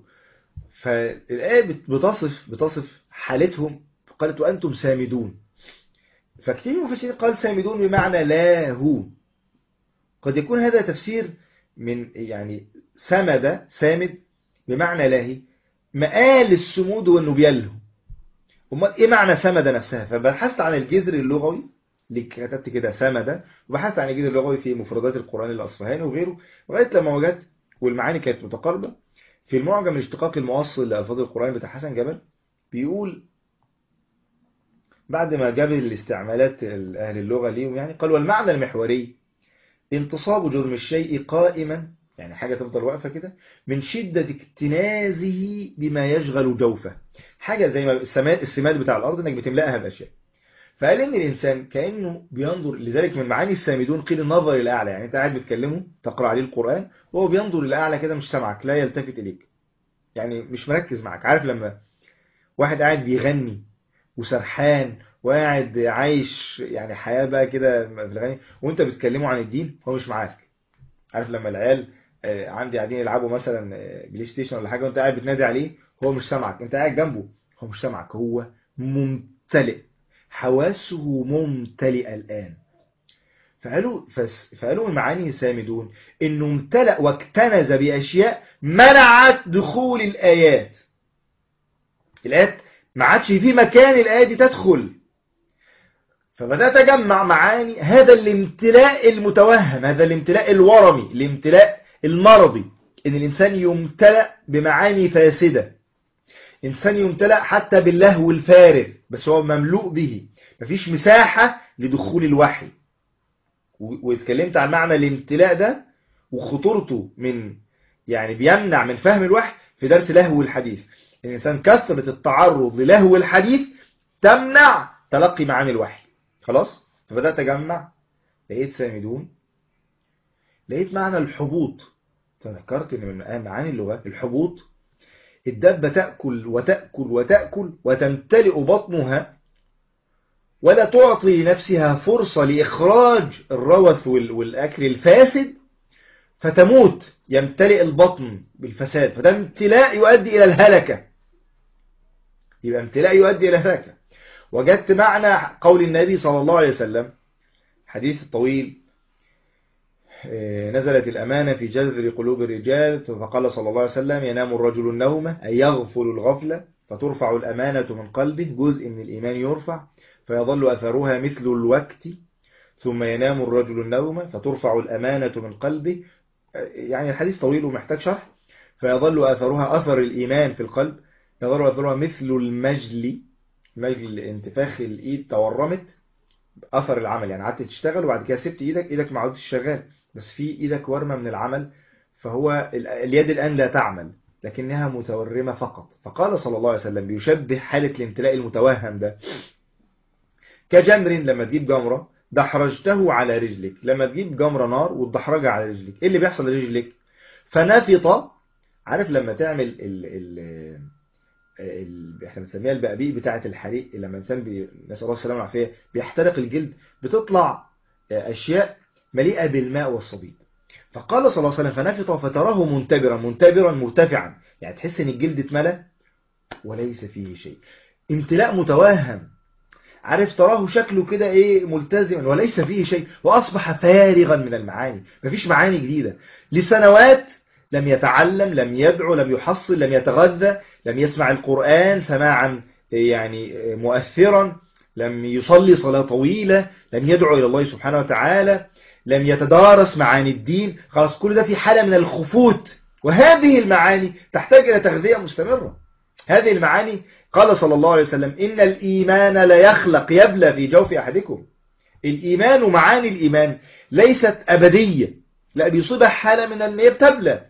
فالآية بتصف حالتهم، قالت وأنتم سامدون. فكتير مفسرين قال سامدون بمعنى لاهو. قد يكون هذا تفسير من يعني سامد بمعنى لاهي، مآل السمود وانه بيلهو. امال ايه معنى سمد نفسها؟ فبحثت عن الجذر اللغوي اللي كتبت كده سمد، وبحثت عن الجذر اللغوي في مفردات القرآن الأصفهاني وغيره، لغايه لما وجدت والمعاني كانت متقاربة في المعجم الاشتقاقي الموصل لألفاظ القرآن بتاع حسن جبل. بيقول بعد ما جاب الاستعمالات أهل اللغة ليهم، يعني قال والمعنى المحوري انتصاب جرم الشيء قائما، يعني حاجة تفضل واقفة كده من شدة اكتنازه بما يشغل جوفه. حاجة زي ما السماد بتاع الأرض انك بتملأها بأشياء. فقال ان الإنسان كأنه بينظر، لذلك من معاني السامدون قيل النظر الأعلى، يعني انت قاعد بتكلمه تقرأ عليه القرآن وهو بينظر الأعلى كده مش سامعك، لا يلتفت إليك، يعني مش مركز معك. عارف لما واحد قاعد بيغني وسرحان وقاعد عايش يعني حياة بقى كده في الغني وانت بتكلمه عن الدين هو مش معاك. عارف لما العيال عندي قاعدين يلعبوا مثلا بلاي ستيشن ولا حاجة وانت قاعد بتنادي عليه هو مش سامعك، انت قاعد جنبه هو مش سامعك، هو ممتلئ، حواسه ممتلئة الآن. فقالوا من معاني سامدون انه امتلأ واكتنز بأشياء منعت دخول الآيات. الآيات ما عادش في مكان الآية دي تدخل. فبدأت أجمع معاني هذا الامتلاء المتوهم، هذا الامتلاء الورمي، الامتلاء المرضي، إن الإنسان يمتلأ بمعاني فاسدة، إنسان يمتلأ حتى باللهو الفارغ، بس هو مملوء به، مفيش مساحة لدخول الوحي. واتكلمت عن معنى الامتلاء ده وخطورته، من يعني بيمنع من فهم الوحي في درس لهو الحديث. الإنسان كثرة التعرض للهو الحديث تمنع تلقي معاني الوحي. خلاص، فبدأت أجمع، لقيت سامدون، لقيت معنى الحبوط. تذكرت إن من معاني اللغة الحبوط، الدابة تأكل وتأكل وتأكل وتمتلئ بطنها ولا تعطي نفسها فرصة لإخراج الروث والأكل الفاسد فتموت، يمتلئ البطن بالفساد، فده امتلاء يؤدي إلى الهلكة. يبقى امتلاء يؤدي إلى الهلكة. وجدت معنى قول النبي صلى الله عليه وسلم، حديث طويل، نزلت الأمانة في جذر قلوب الرجال، فقال صلى الله عليه وسلم: ينام الرجل النوم أي يغفل الغفلة، فترفع الأمانة من قلبه، جزء من الإيمان يرفع، فيظل أثرها مثل الوقت، ثم ينام الرجل النوم فترفع الأمانة من قلبه. يعني الحديث طويل ومحتاج شرح. فيظل أثرها، أثر الإيمان في القلب، يظل أثرها مثل المجل، مجل انتفاخ الإيد تورمت، أثر العمل، يعني قعدت تشتغل وبعد كده سبت إيدك ما عادش شغال، بس في إيدك ورمة من العمل، فهو اليد الآن لا تعمل لكنها متورمة فقط. فقال صلى الله عليه وسلم بيشبه حالة الامتلاء المتوهم ده كجمر، لما تجيب جمرة دحرجته على رجلك، لما تجيب جمرة نار وتدحرجها على رجلك، ايه اللي بيحصل لرجلك؟ فنفط. عارف لما تعمل احنا بنسميها البقبيق بتاعة الحريق، لما الانسان نسأل الله السلامة والعافية بيحترق الجلد، بتطلع اشياء مليئة بالماء والصديد. فقال صلى الله عليه وسلم: فنفط فتراه منتبرا مرتفعا، يعني تحس ان الجلد اتملى وليس فيه شيء. امتلاء متوهم، عارف، تراه شكله كده ايه، ملتزما وليس فيه شيء، واصبح فارغا من المعاني، مفيش معاني جديدة. لسنوات لم يتعلم، لم يدعو، لم يحصل، لم يتغذى، لم يسمع القرآن سماعا يعني مؤثرا، لم يصلي صلاة طويلة، لم يدعو إلى الله سبحانه وتعالى، لم يتدارس معاني الدين. خلاص، كل ده في حالة من الخفوت. وهذه المعاني تحتاج إلى تغذية مستمرة. هذه المعاني قال صلى الله عليه وسلم: إن الإيمان لا يخلق، يبلى في جوف أحدكم. الإيمان ومعاني الإيمان ليست أبدية، لا، بيصيبها حالة من أن بتبلى.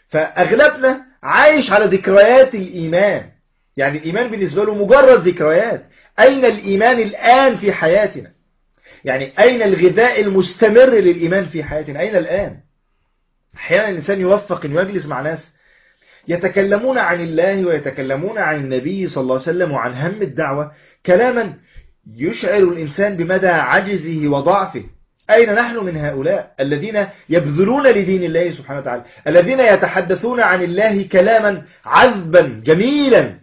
فأغلبنا عايش على ذكريات الإيمان، يعني الإيمان بالنسبة له مجرد ذكريات. أين الإيمان الآن في حياتنا؟ يعني أين الغذاء المستمر للإيمان في حياتنا؟ أين الآن؟ أحيانا الإنسان يوفق أن يجلس مع ناس يتكلمون عن الله ويتكلمون عن النبي صلى الله عليه وسلم وعن هم الدعوة، كلاما يشعر الإنسان بمدى عجزه وضعفه. أين نحن من هؤلاء الذين يبذلون لدين الله سبحانه وتعالى، الذين يتحدثون عن الله كلاما عذبا جميلا،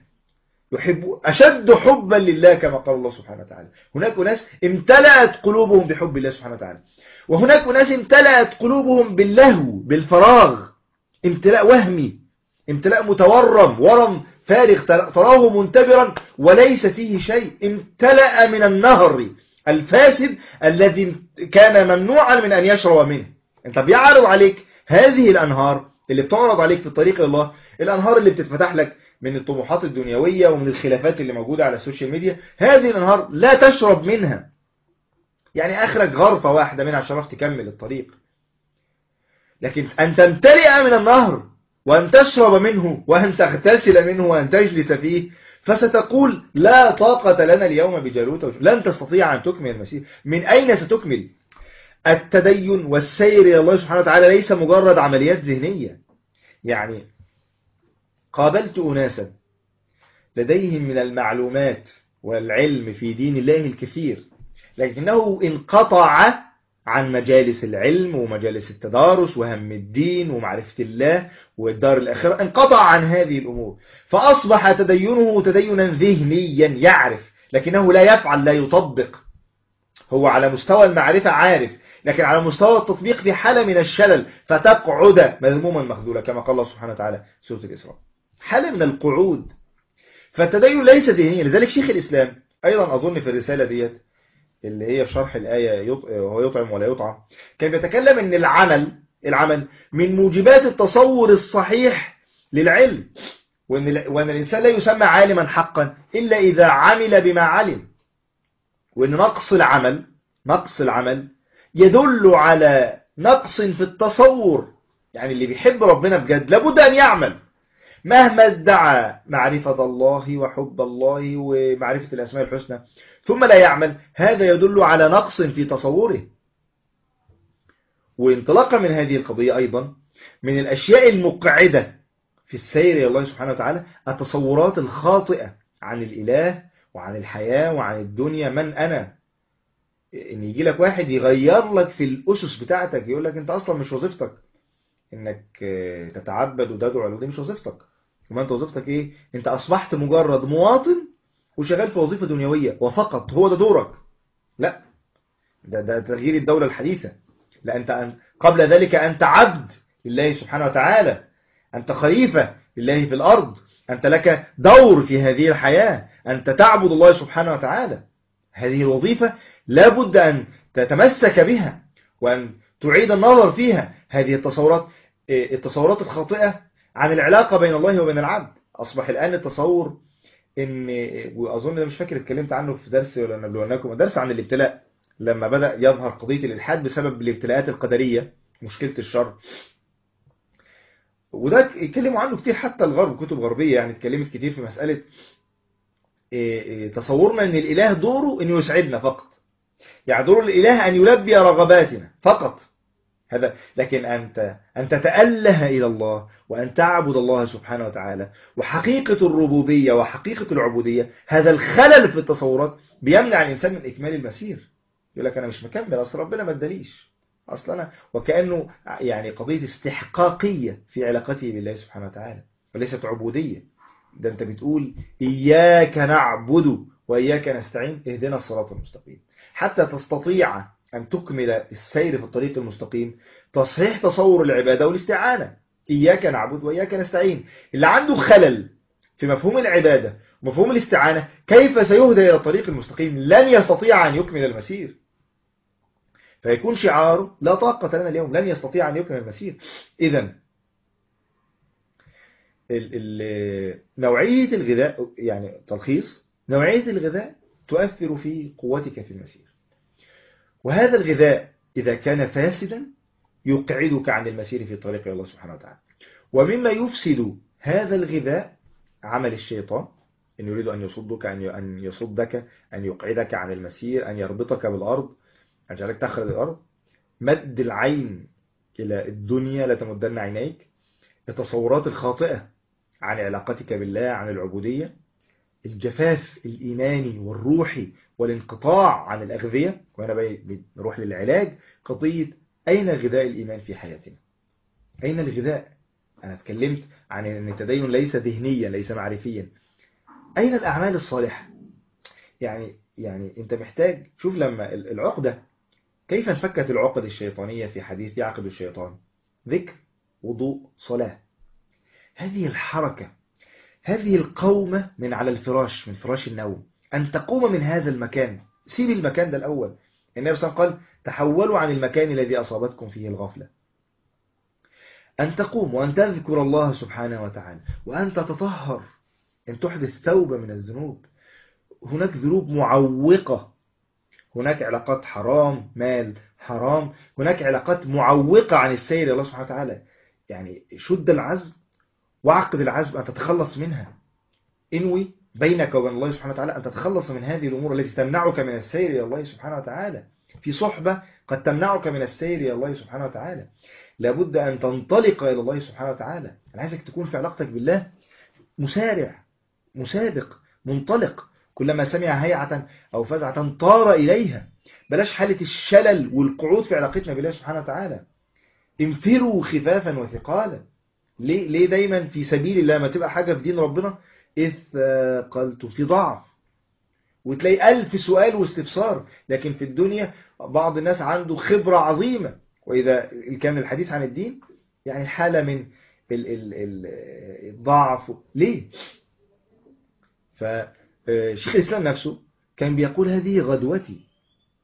يحب أشد حبا لله كما قال الله سبحانه وتعالى. هناك ناس امتلأت قلوبهم بحب الله سبحانه وتعالى، وهناك ناس امتلأت قلوبهم باللهو، بالفراغ، امتلاء وهمي، امتلاء متورم، ورم فارغ، تراه منتبرا وليس فيه شيء. امتلأ من النهر الفاسد الذي كان ممنوعا من أن يشرب منه. انت بيعرض عليك هذه الأنهار اللي بتعرض عليك في الطريق إلى الله، الأنهار اللي بتتفتح لك من الطموحات الدنيوية ومن الخلافات اللي موجودة على السوشيال ميديا. هذه الأنهار لا تشرب منها، يعني آخرك غرفة واحدة منها عشان تكمل الطريق. لكن أن تمتلئ من النهر وأن تشرب منه وأن تغتسل منه وأن تجلس فيه، فستقول: لا طاقة لنا اليوم بجالوت، لن تستطيع أن تكمل المسير. من أين ستكمل؟ التدين والسير إلى الله سبحانه وتعالى ليس مجرد عمليات ذهنية. يعني قابلت أناسا لديهم من المعلومات والعلم في دين الله الكثير، لكنه انقطع عن مجالس العلم ومجالس التدارس وهم الدين ومعرفة الله والدار الآخرة، انقطع عن هذه الأمور، فأصبح تدينه تدينا ذهنيا، يعرف لكنه لا يفعل، لا يطبق. هو على مستوى المعرفة عارف، لكن على مستوى التطبيق في حالة من الشلل، فتقعد مذموما مخذولا كما قال الله سبحانه وتعالى سورة الإسراء، حالة من القعود. فالتدين ليس ذهنيا. لذلك شيخ الإسلام أيضا أظن في الرسالة ديت اللي هي في شرح الآية هو يطعم ولا يطعم، كان بيتكلم ان العمل من موجبات التصور الصحيح للعلم، وان الانسان لا يسمى عالما حقا الا اذا عمل بما علم، وان نقص العمل يدل على نقص في التصور. يعني اللي بيحب ربنا بجد لابد ان يعمل مهما ادعى معرفة الله وحب الله ومعرفة الأسماء الحسنى ثم لا يعمل، هذا يدل على نقص في تصوره. وانطلاقا من هذه القضية أيضا من الأشياء المقعدة في السير إلى الله سبحانه وتعالى التصورات الخاطئة عن الإله وعن الحياة وعن الدنيا. من أنا؟ إن يجي لك واحد يغير لك في الأسس بتاعتك، يقول لك أنت أصلا مش وظيفتك إنك تتعبد وتدعو، دي مش وظيفتك. وما أنت وظيفتك إيه؟ أنت أصبحت مجرد مواطن وشغال في وظيفة دنيوية وفقط، هو ده دورك. لا، ده تغيير الدولة الحديثة. لا، أنت قبل ذلك أنت عبد لله سبحانه وتعالى، أنت خليفة لله في الأرض، أنت لك دور في هذه الحياة، أنت تعبد الله سبحانه وتعالى. هذه الوظيفة لابد أن تتمسك بها وأن تعيد النظر فيها. هذه التصورات الخاطئة عن العلاقة بين الله وبين العبد. أصبح الآن التصور إن، وأظن ده مش فاكر اتكلمت عنه في درس ولا نبلوناكم، درس عن الابتلاء، لما بدأ يظهر قضية الإلحاد بسبب الابتلاءات القدرية، مشكلة الشر. وده اتكلموا عنه كتير، حتى الغرب كتب غربية يعني اتكلمت كتير في مسألة تصورنا ان الاله دوره ان يسعدنا فقط، يعني دور الاله ان يلبي رغباتنا فقط هذا. لكن أن تتأله إلى الله وأن تعبد الله سبحانه وتعالى، وحقيقة الربوبية وحقيقة العبودية، هذا الخلل في التصورات بيمنع الإنسان من إكمال المسير. يقول لك أنا مش مكمل، أصل ربنا ما اداليش، أصل أنا، وكأنه يعني قضية استحقاقية في علاقته بالله سبحانه وتعالى وليست عبودية. ده أنت بتقول إياك نعبد وإياك نستعين، اهدنا الصراط المستقيم. حتى تستطيع أن تكمل السير في الطريق المستقيم، تصحيح تصور العبادة والاستعانة. إياك نعبد وإياك نستعين. اللي عنده خلل في مفهوم العبادة ومفهوم الاستعانة كيف سيهدى إلى الطريق المستقيم؟ لن يستطيع أن يكمل المسير. فيكون شعاره لا طاقة لنا اليوم، لن يستطيع أن يكمل المسير. إذن نوعية الغذاء، يعني تلخيص، نوعية الغذاء تؤثر في قوتك في المسير. وهذا الغذاء إذا كان فاسدا يقعدك عن المسير في طريق الله سبحانه وتعالى. ومما يفسد هذا الغذاء عمل الشيطان، إن يريد أن يصدك، أن يصدك، أن يقعدك عن المسير، أن يربطك بالأرض، أن يجعلك تخرج الأرض، مد العين إلى الدنيا لا تمدن عينيك، التصورات الخاطئة عن علاقتك بالله، عن العبودية، الجفاف الإيماني والروحي والانقطاع عن الأغذية. وأنا بنروح للعلاج، قضية أين غذاء الإيمان في حياتنا؟ أين الغذاء؟ أنا اتكلمت عن أن التدين ليس ذهنيا، ليس معرفيا. أين الأعمال الصالحة؟ يعني أنت محتاج، شوف لما العقدة، كيف انفكت العقد الشيطانية في حديث يعقد الشيطان؟ ذكر، وضوء، صلاة. هذه الحركة، هذه القومة من على الفراش، من فراش النوم، أن تقوم من هذا المكان. سيب المكان ده الأول. النبي صلى الله عليه وسلم قال تحولوا عن المكان الذي أصابتكم فيه الغفلة. أن تقوم وأن تذكر الله سبحانه وتعالى وأن تتطهر، أن تحدث توبة من الذنوب. هناك ذنوب معوقة، هناك علاقات حرام، مال حرام، هناك علاقات معوقة عن السير إلى الله سبحانه وتعالى. يعني شد العزم وعقد العزم أن تتخلص منها. انوي بينك وبين الله سبحانه وتعالى أن تتخلص من هذه الأمور التي تمنعك من السير إلى الله سبحانه وتعالى. في صحبة قد تمنعك من السير إلى الله سبحانه وتعالى. لابد أن تنطلق إلى الله سبحانه وتعالى. أنا عايزك تكون في علاقتك بالله مسارع، مسابق، منطلق. كلما سمع هيعة أو فزعة طار إليها. بلاش حالة الشلل والقعود في علاقتنا بالله سبحانه وتعالى. انفروا خفافا وثقالا. ليه دايما في سبيل الله؟ ما تبقى حاجة في دين ربنا إذ قلت في ضعف، وتلاقي 1000 سؤال واستفسار. لكن في الدنيا بعض الناس عنده خبرة عظيمة، وإذا كان الحديث عن الدين يعني حالة من الضعف. ليه؟ فشيخ الإسلام نفسه كان بيقول هذه غدوتي،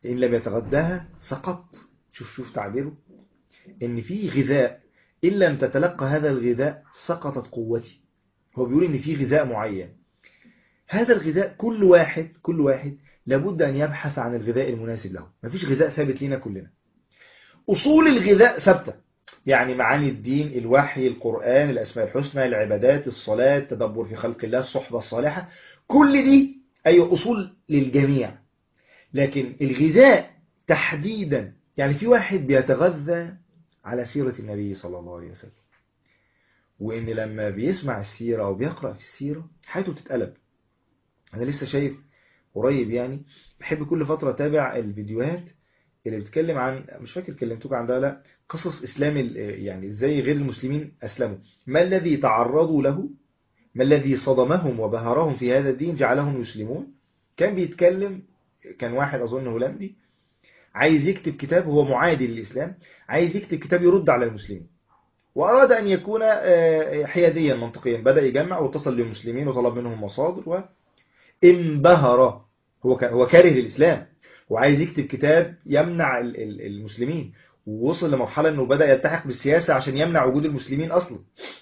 إن لم يتغداها سقط. شوف تعبيره، إن في غذاء إن لم تتلقى هذا الغذاء سقطت قوتي. هو بيقول إن في غذاء معين، هذا الغذاء كل واحد لابد أن يبحث عن الغذاء المناسب له. مفيش غذاء ثابت لنا كلنا. أصول الغذاء ثابتة، يعني معاني الدين، الوحي، القرآن، الأسماء الحسنى، العبادات، الصلاة، التدبر في خلق الله، الصحبة الصالحة، كل دي أي أصول للجميع. لكن الغذاء تحديدا، يعني في واحد بيتغذى على سيرة النبي صلى الله عليه وسلم، وإن لما بيسمع السيرة أو بيقرأ في السيرة حياته بتتقلب. أنا لسه شايف قريب، يعني بحب كل فترة أتابع الفيديوهات اللي بتتكلم عن، مش فاكر كلمتوك عن ده لا، قصص إسلام، يعني إزاي غير المسلمين أسلموا، ما الذي تعرضوا له، ما الذي صدمهم وبهرهم في هذا الدين جعلهم يسلمون. كان بيتكلم، كان واحد أظن هولندي عايز يكتب كتاب، هو معادي للإسلام، عايز يكتب كتاب يرد على المسلمين، وأراد أن يكون حياديا منطقيا. بدأ يجمع واتصل للمسلمين وطلب منهم مصادر، وانبهر. هو كاره الإسلام وعايز يكتب كتاب يمنع المسلمين، ووصل لمرحلة أنه بدأ يلتحق بالسياسة عشان يمنع وجود المسلمين أصلا.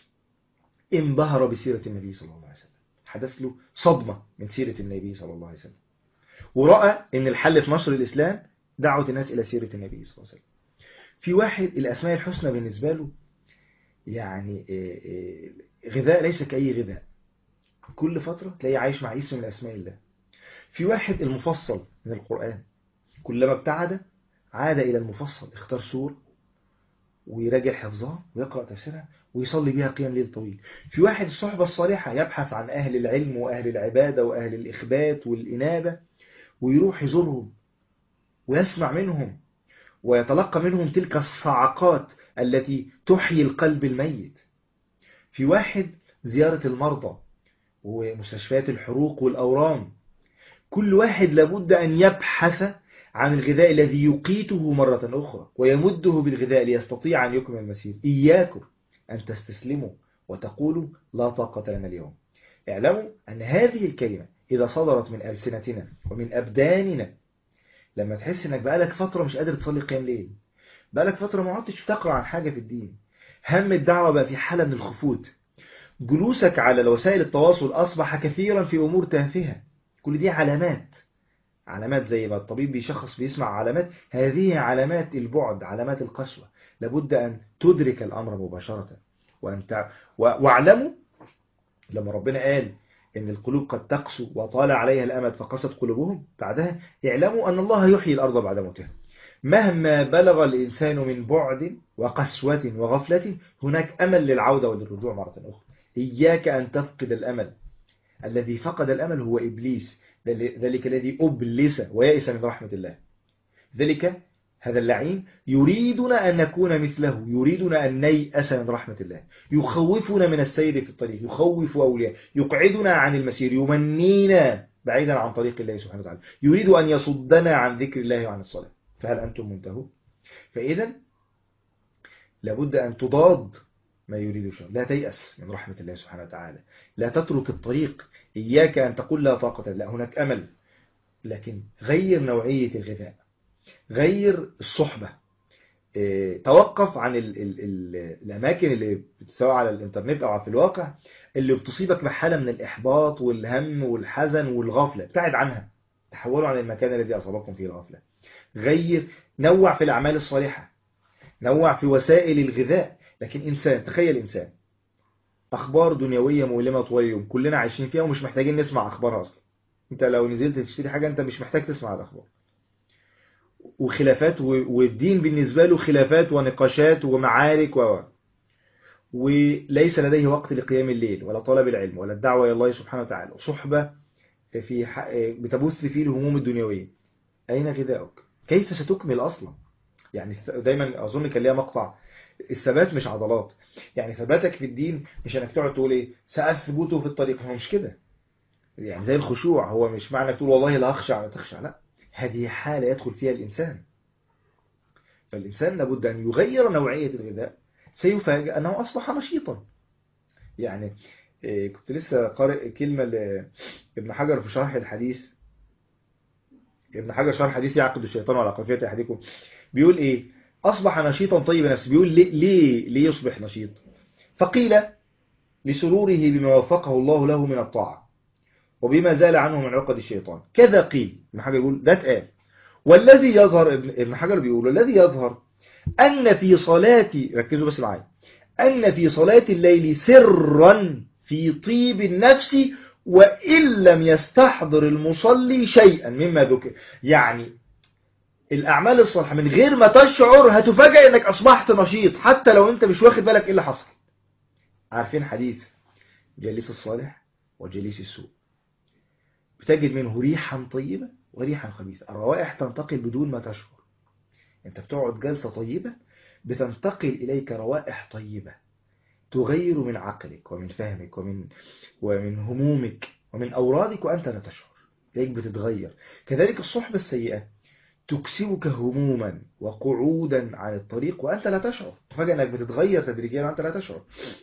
انبهر بسيرة النبي صلى الله عليه وسلم، حدث له صدمة من سيرة النبي صلى الله عليه وسلم، ورأى أن الحل في نشر الإسلام دعوة الناس إلى سيرة النبي صلى الله عليه وسلم. في واحد الأسماء الحسنى بالنسبة له يعني غذاء ليس كأي غذاء، كل فترة تلاقيه عايش مع اسم من أسماء الله. في واحد المفصل من القرآن، كلما ابتعد عاد إلى المفصل، اختار سور ويراجع حفظها ويقرأ تفسيرها ويصلي بها قيام ليل طويل. في واحد الصحبة الصالحة، يبحث عن أهل العلم وأهل العبادة وأهل الإخبات والإنابة، ويروح يزورهم ويسمع منهم ويتلقى منهم تلك الصعقات التي تحيي القلب الميت. في واحد زيارة المرضى ومستشفيات الحروق والأورام. كل واحد لابد أن يبحث عن الغذاء الذي يقيته مرة أخرى ويمده بالغذاء ليستطيع أن يكمل المسير. إياكم أن تستسلموا وتقولوا لا طاقة لنا اليوم. اعلموا أن هذه الكلمة إذا صدرت من ألسنتنا ومن أبداننا، لما تحس أنك بقالك فترة مش قادر تصلي قيام ليل، بقالك فترة ما عدتش تقرأ عن حاجة في الدين، هم الدعوة بقى في حالة من الخفوت، جلوسك على وسائل التواصل أصبح كثيرا في أمور تافهة، كل دي علامات زي ما الطبيب بيشخص بيسمع علامات، هذه علامات البعد، علامات القسوة. لابد أن تدرك الأمر مباشرة واعلموا لما ربنا قال إن القلوب قد تقسو وطال عليها الأمد فقست قلوبهم، بعدها اعلموا أن الله يحيي الأرض بعد موتها. مهما بلغ الإنسان من بعد وقسوة وغفلة هناك أمل للعودة وللرجوع مرة أخرى. إياك أن تفقد الأمل. الذي فقد الأمل هو إبليس، ذلك الذي أبلس ويأس من رحمة الله. ذلك هذا اللعين يريدنا أن نكون مثله، يريدنا أن نيأس من رحمة الله، يخوفنا من السير في الطريق، يخوف أولياء، يقعدنا عن المسير، يمنينا بعيدا عن طريق الله سبحانه وتعالى، يريد أن يصدنا عن ذكر الله وعن الصلاة. فهل أنتم منتهون؟ فإذا لابد أن تضاد ما يريد الشر. لا تيأس من رحمة الله سبحانه وتعالى، لا تترك الطريق. إياك أن تقول لا طاقة، لا، هناك أمل، لكن غير نوعية الغذاء، غير الصحبة. توقف عن الأماكن اللي بتسوى على الإنترنت أو في الواقع اللي بتصيبك بحالة من الإحباط والهم والحزن والغفلة، ابتعد عنها، تحولوا عن المكان الذي أصابكم فيه الغفلة. نوع في الأعمال الصالحة، نوع في وسائل الغذاء. لكن إنسان، تخيل إنسان أخبار دنيوية مؤلمة طول اليوم كلنا عايشين فيها ومش محتاجين نسمع أخبارها أصلا. أنت لو نزلت تشتري حاجة أنت مش محتاج تسمع الأخبار، وخلافات، والدين بالنسبة له خلافات ونقاشات ومعارك وليس لديه وقت لقيام الليل ولا طلب العلم ولا الدعوة إلى الله سبحانه وتعالى، صحبة بتبث فيه الهموم الدنيوية. أين غذاؤك؟ كيف ستكمل أصلا؟ يعني دايما أظن كان ليها مقطع، الثبات مش عضلات. يعني ثباتك في الدين مش انك تقعد تقول ايه سأثبته في الطريق، هو مش كده. يعني زي الخشوع، هو مش معنى تقول والله لا أخشع ولا تخشع، لا، هذه حالة يدخل فيها الإنسان. فالإنسان لابد أن يغير نوعية الغذاء، سيفاجأ أنه أصبح نشيطا. يعني كنت لسه قارئ كلمة لابن حجر في شرح الحديث، ابن حجر شرح حديث يعقد الشيطان على قافية أحدكم بيقول إيه؟ أصبح نشيطا طيب نفسه. بيقول ليه يصبح نشيط؟ فقيل لسروره بما وفقه الله له من الطاعة وبما زال عنه من عقد الشيطان. كذا قيل. ابن حجر يقول ده اتقال. والذي يظهر، ابن حجر بيقول والذي يظهر أن في صلاة، ركزوا بس معايا، أن في صلاة الليل سرا في طيب النفس وإن لم يستحضر المصلي شيئا مما ذكر. يعني الأعمال الصالحة من غير ما تشعر هتفاجئ أنك أصبحت نشيط حتى لو أنت مش واخد بالك إيه اللي حصل. عارفين حديث جليس الصالح وجليس السوء؟ بتجد منه ريحا طيبة وريحا خبيثة. الروائح تنتقل بدون ما تشعر. أنت بتقعد جلسة طيبة بتنتقل إليك روائح طيبة تغير من عقلك ومن فهمك ومن همومك ومن أورادك وأنت لا تشعر. إليك بتتغير. كذلك الصحبة السيئة تكسبك هموما وقعودا عن الطريق وأنت لا تشعر. فجأة أنك بتتغير تدريجيا وأنت لا تشعر.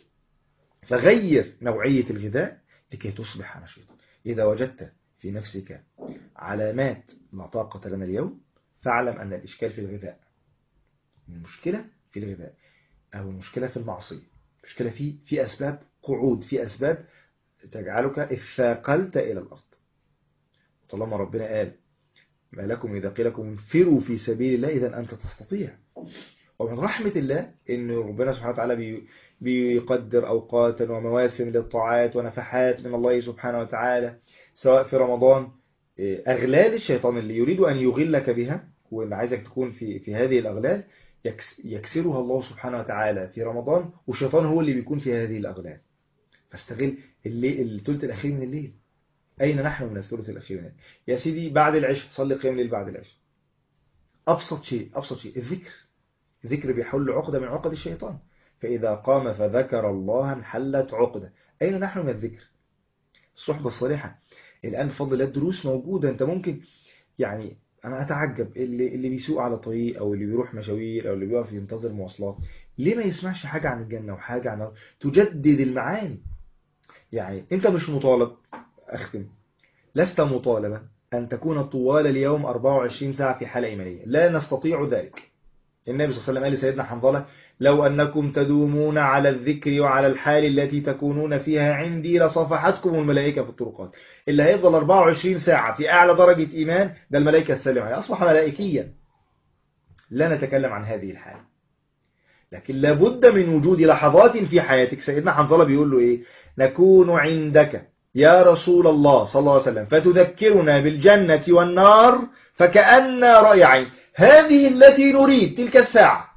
فغير نوعية الغذاء لكي تصبح نشيطا. إذا وجدت في نفسك علامات لا طاقة لنا اليوم فاعلم أن الإشكال في الغذاء. المشكلة في الغذاء أو المشكلة في المعصية. المشكلة في أسباب قعود، في أسباب تجعلك اثاقلت إلى الأرض. طالما ربنا قال ما لكم إذا قيل لكم انفروا في سبيل الله إذا أنت تستطيع. ومن رحمة الله إن ربنا سبحانه وتعالى بيقدر أوقاتا ومواسم للطاعات ونفحات من الله سبحانه وتعالى سواء في رمضان. أغلال الشيطان اللي يريد أن يغلك بها واللي عايزك تكون في هذه الأغلال يكسرها الله سبحانه وتعالى في رمضان، والشيطان هو اللي بيكون في هذه الأغلال. فاستغل الثلث الأخير من الليل. أين نحن من الثلث الأخير من الليل؟ يا سيدي بعد العشاء صلي قيام الليل بعد العشاء. أبسط شيء الذكر بيحل عقدة من عقد الشيطان. فإذا قام فذكر الله انحلت عقدة. أين نحن من الذكر؟ الصحبة الصالحة الآن بفضل الله الدروس موجودة. أنت ممكن يعني أنا أتعجب اللي بيسوق على طريق أو اللي بيروح مشاوير أو اللي بيقف ينتظر مواصلات ليه ما يسمعش حاجة عن الجنة وحاجة عن تجدد المعاني. يعني أنت مش مطالب، أختم، لست مطالبا أن تكون طوال اليوم 24 ساعة في حالة إيمانية. لا نستطيع ذلك. النبي صلى الله عليه وسلم قال لسيدنا حنظلة لو أنكم تدومون على الذكر وعلى الحال التي تكونون فيها عندي لصفحتكم الملائكة في الطرقات. اللي هيفضل 24 ساعة في أعلى درجة إيمان ده الملائكة تسلم عليه، أصبح ملائكيا. لا نتكلم عن هذه الحال، لكن لابد من وجود لحظات في حياتك. سيدنا حنظلة بيقول له إيه؟ نكون عندك يا رسول الله صلى الله عليه وسلم فتذكرنا بالجنة والنار فكأن رأي عين. هذه التي نريد تلك الساعة.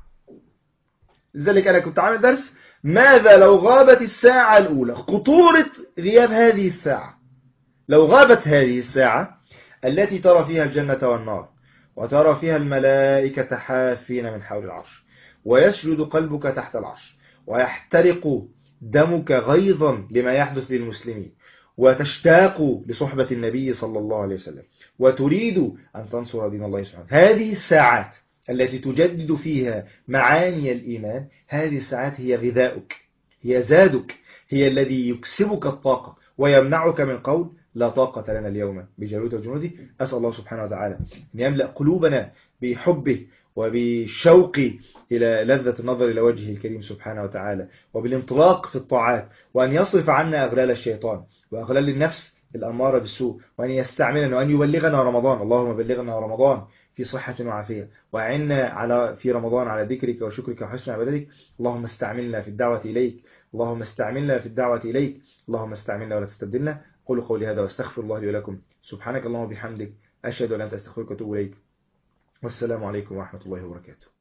لذلك أنا كنت عامل درس ماذا لو غابت الساعة الأولى، خطورة غياب هذه الساعة. لو غابت هذه الساعة التي ترى فيها الجنة والنار وترى فيها الملائكة حافين من حول العرش ويسجد قلبك تحت العرش ويحترق دمك غيظا لما يحدث للمسلمين وتشتاق لصحبة النبي صلى الله عليه وسلم وتريد أن تنصر دين الله سبحانه. هذه الساعات التي تجدد فيها معاني الإيمان، هذه الساعات هي غذاؤك، هي زادك، هي الذي يكسبك الطاقة ويمنعك من قول لا طاقة لنا اليوم بجالوت وجنوده. أسأل الله سبحانه وتعالى أن يملأ قلوبنا بحبه وبالشوق إلى لذة النظر إلى وجهه الكريم سبحانه وتعالى وبالانطلاق في الطاعات، وأن يصرف عنا أغلال الشيطان وأغلال النفس الأمارة بالسوء، وأن يستعملنا وأن يبلغنا رمضان. اللهم بلغنا رمضان في صحة وعافية، وأعنا في رمضان على ذكرك وشكرك وحسن عبادتك. اللهم استعملنا في الدعوة إليك، اللهم استعملنا في الدعوة إليك، اللهم استعملنا ولا تستبدلنا. قولوا قولي هذا واستغفر الله لي ولكم. سبحانك اللهم وبحمدك أشهد أن لا إله إلا أنت أستغفرك وأتوب إليك. والسلام عليكم ورحمة الله وبركاته.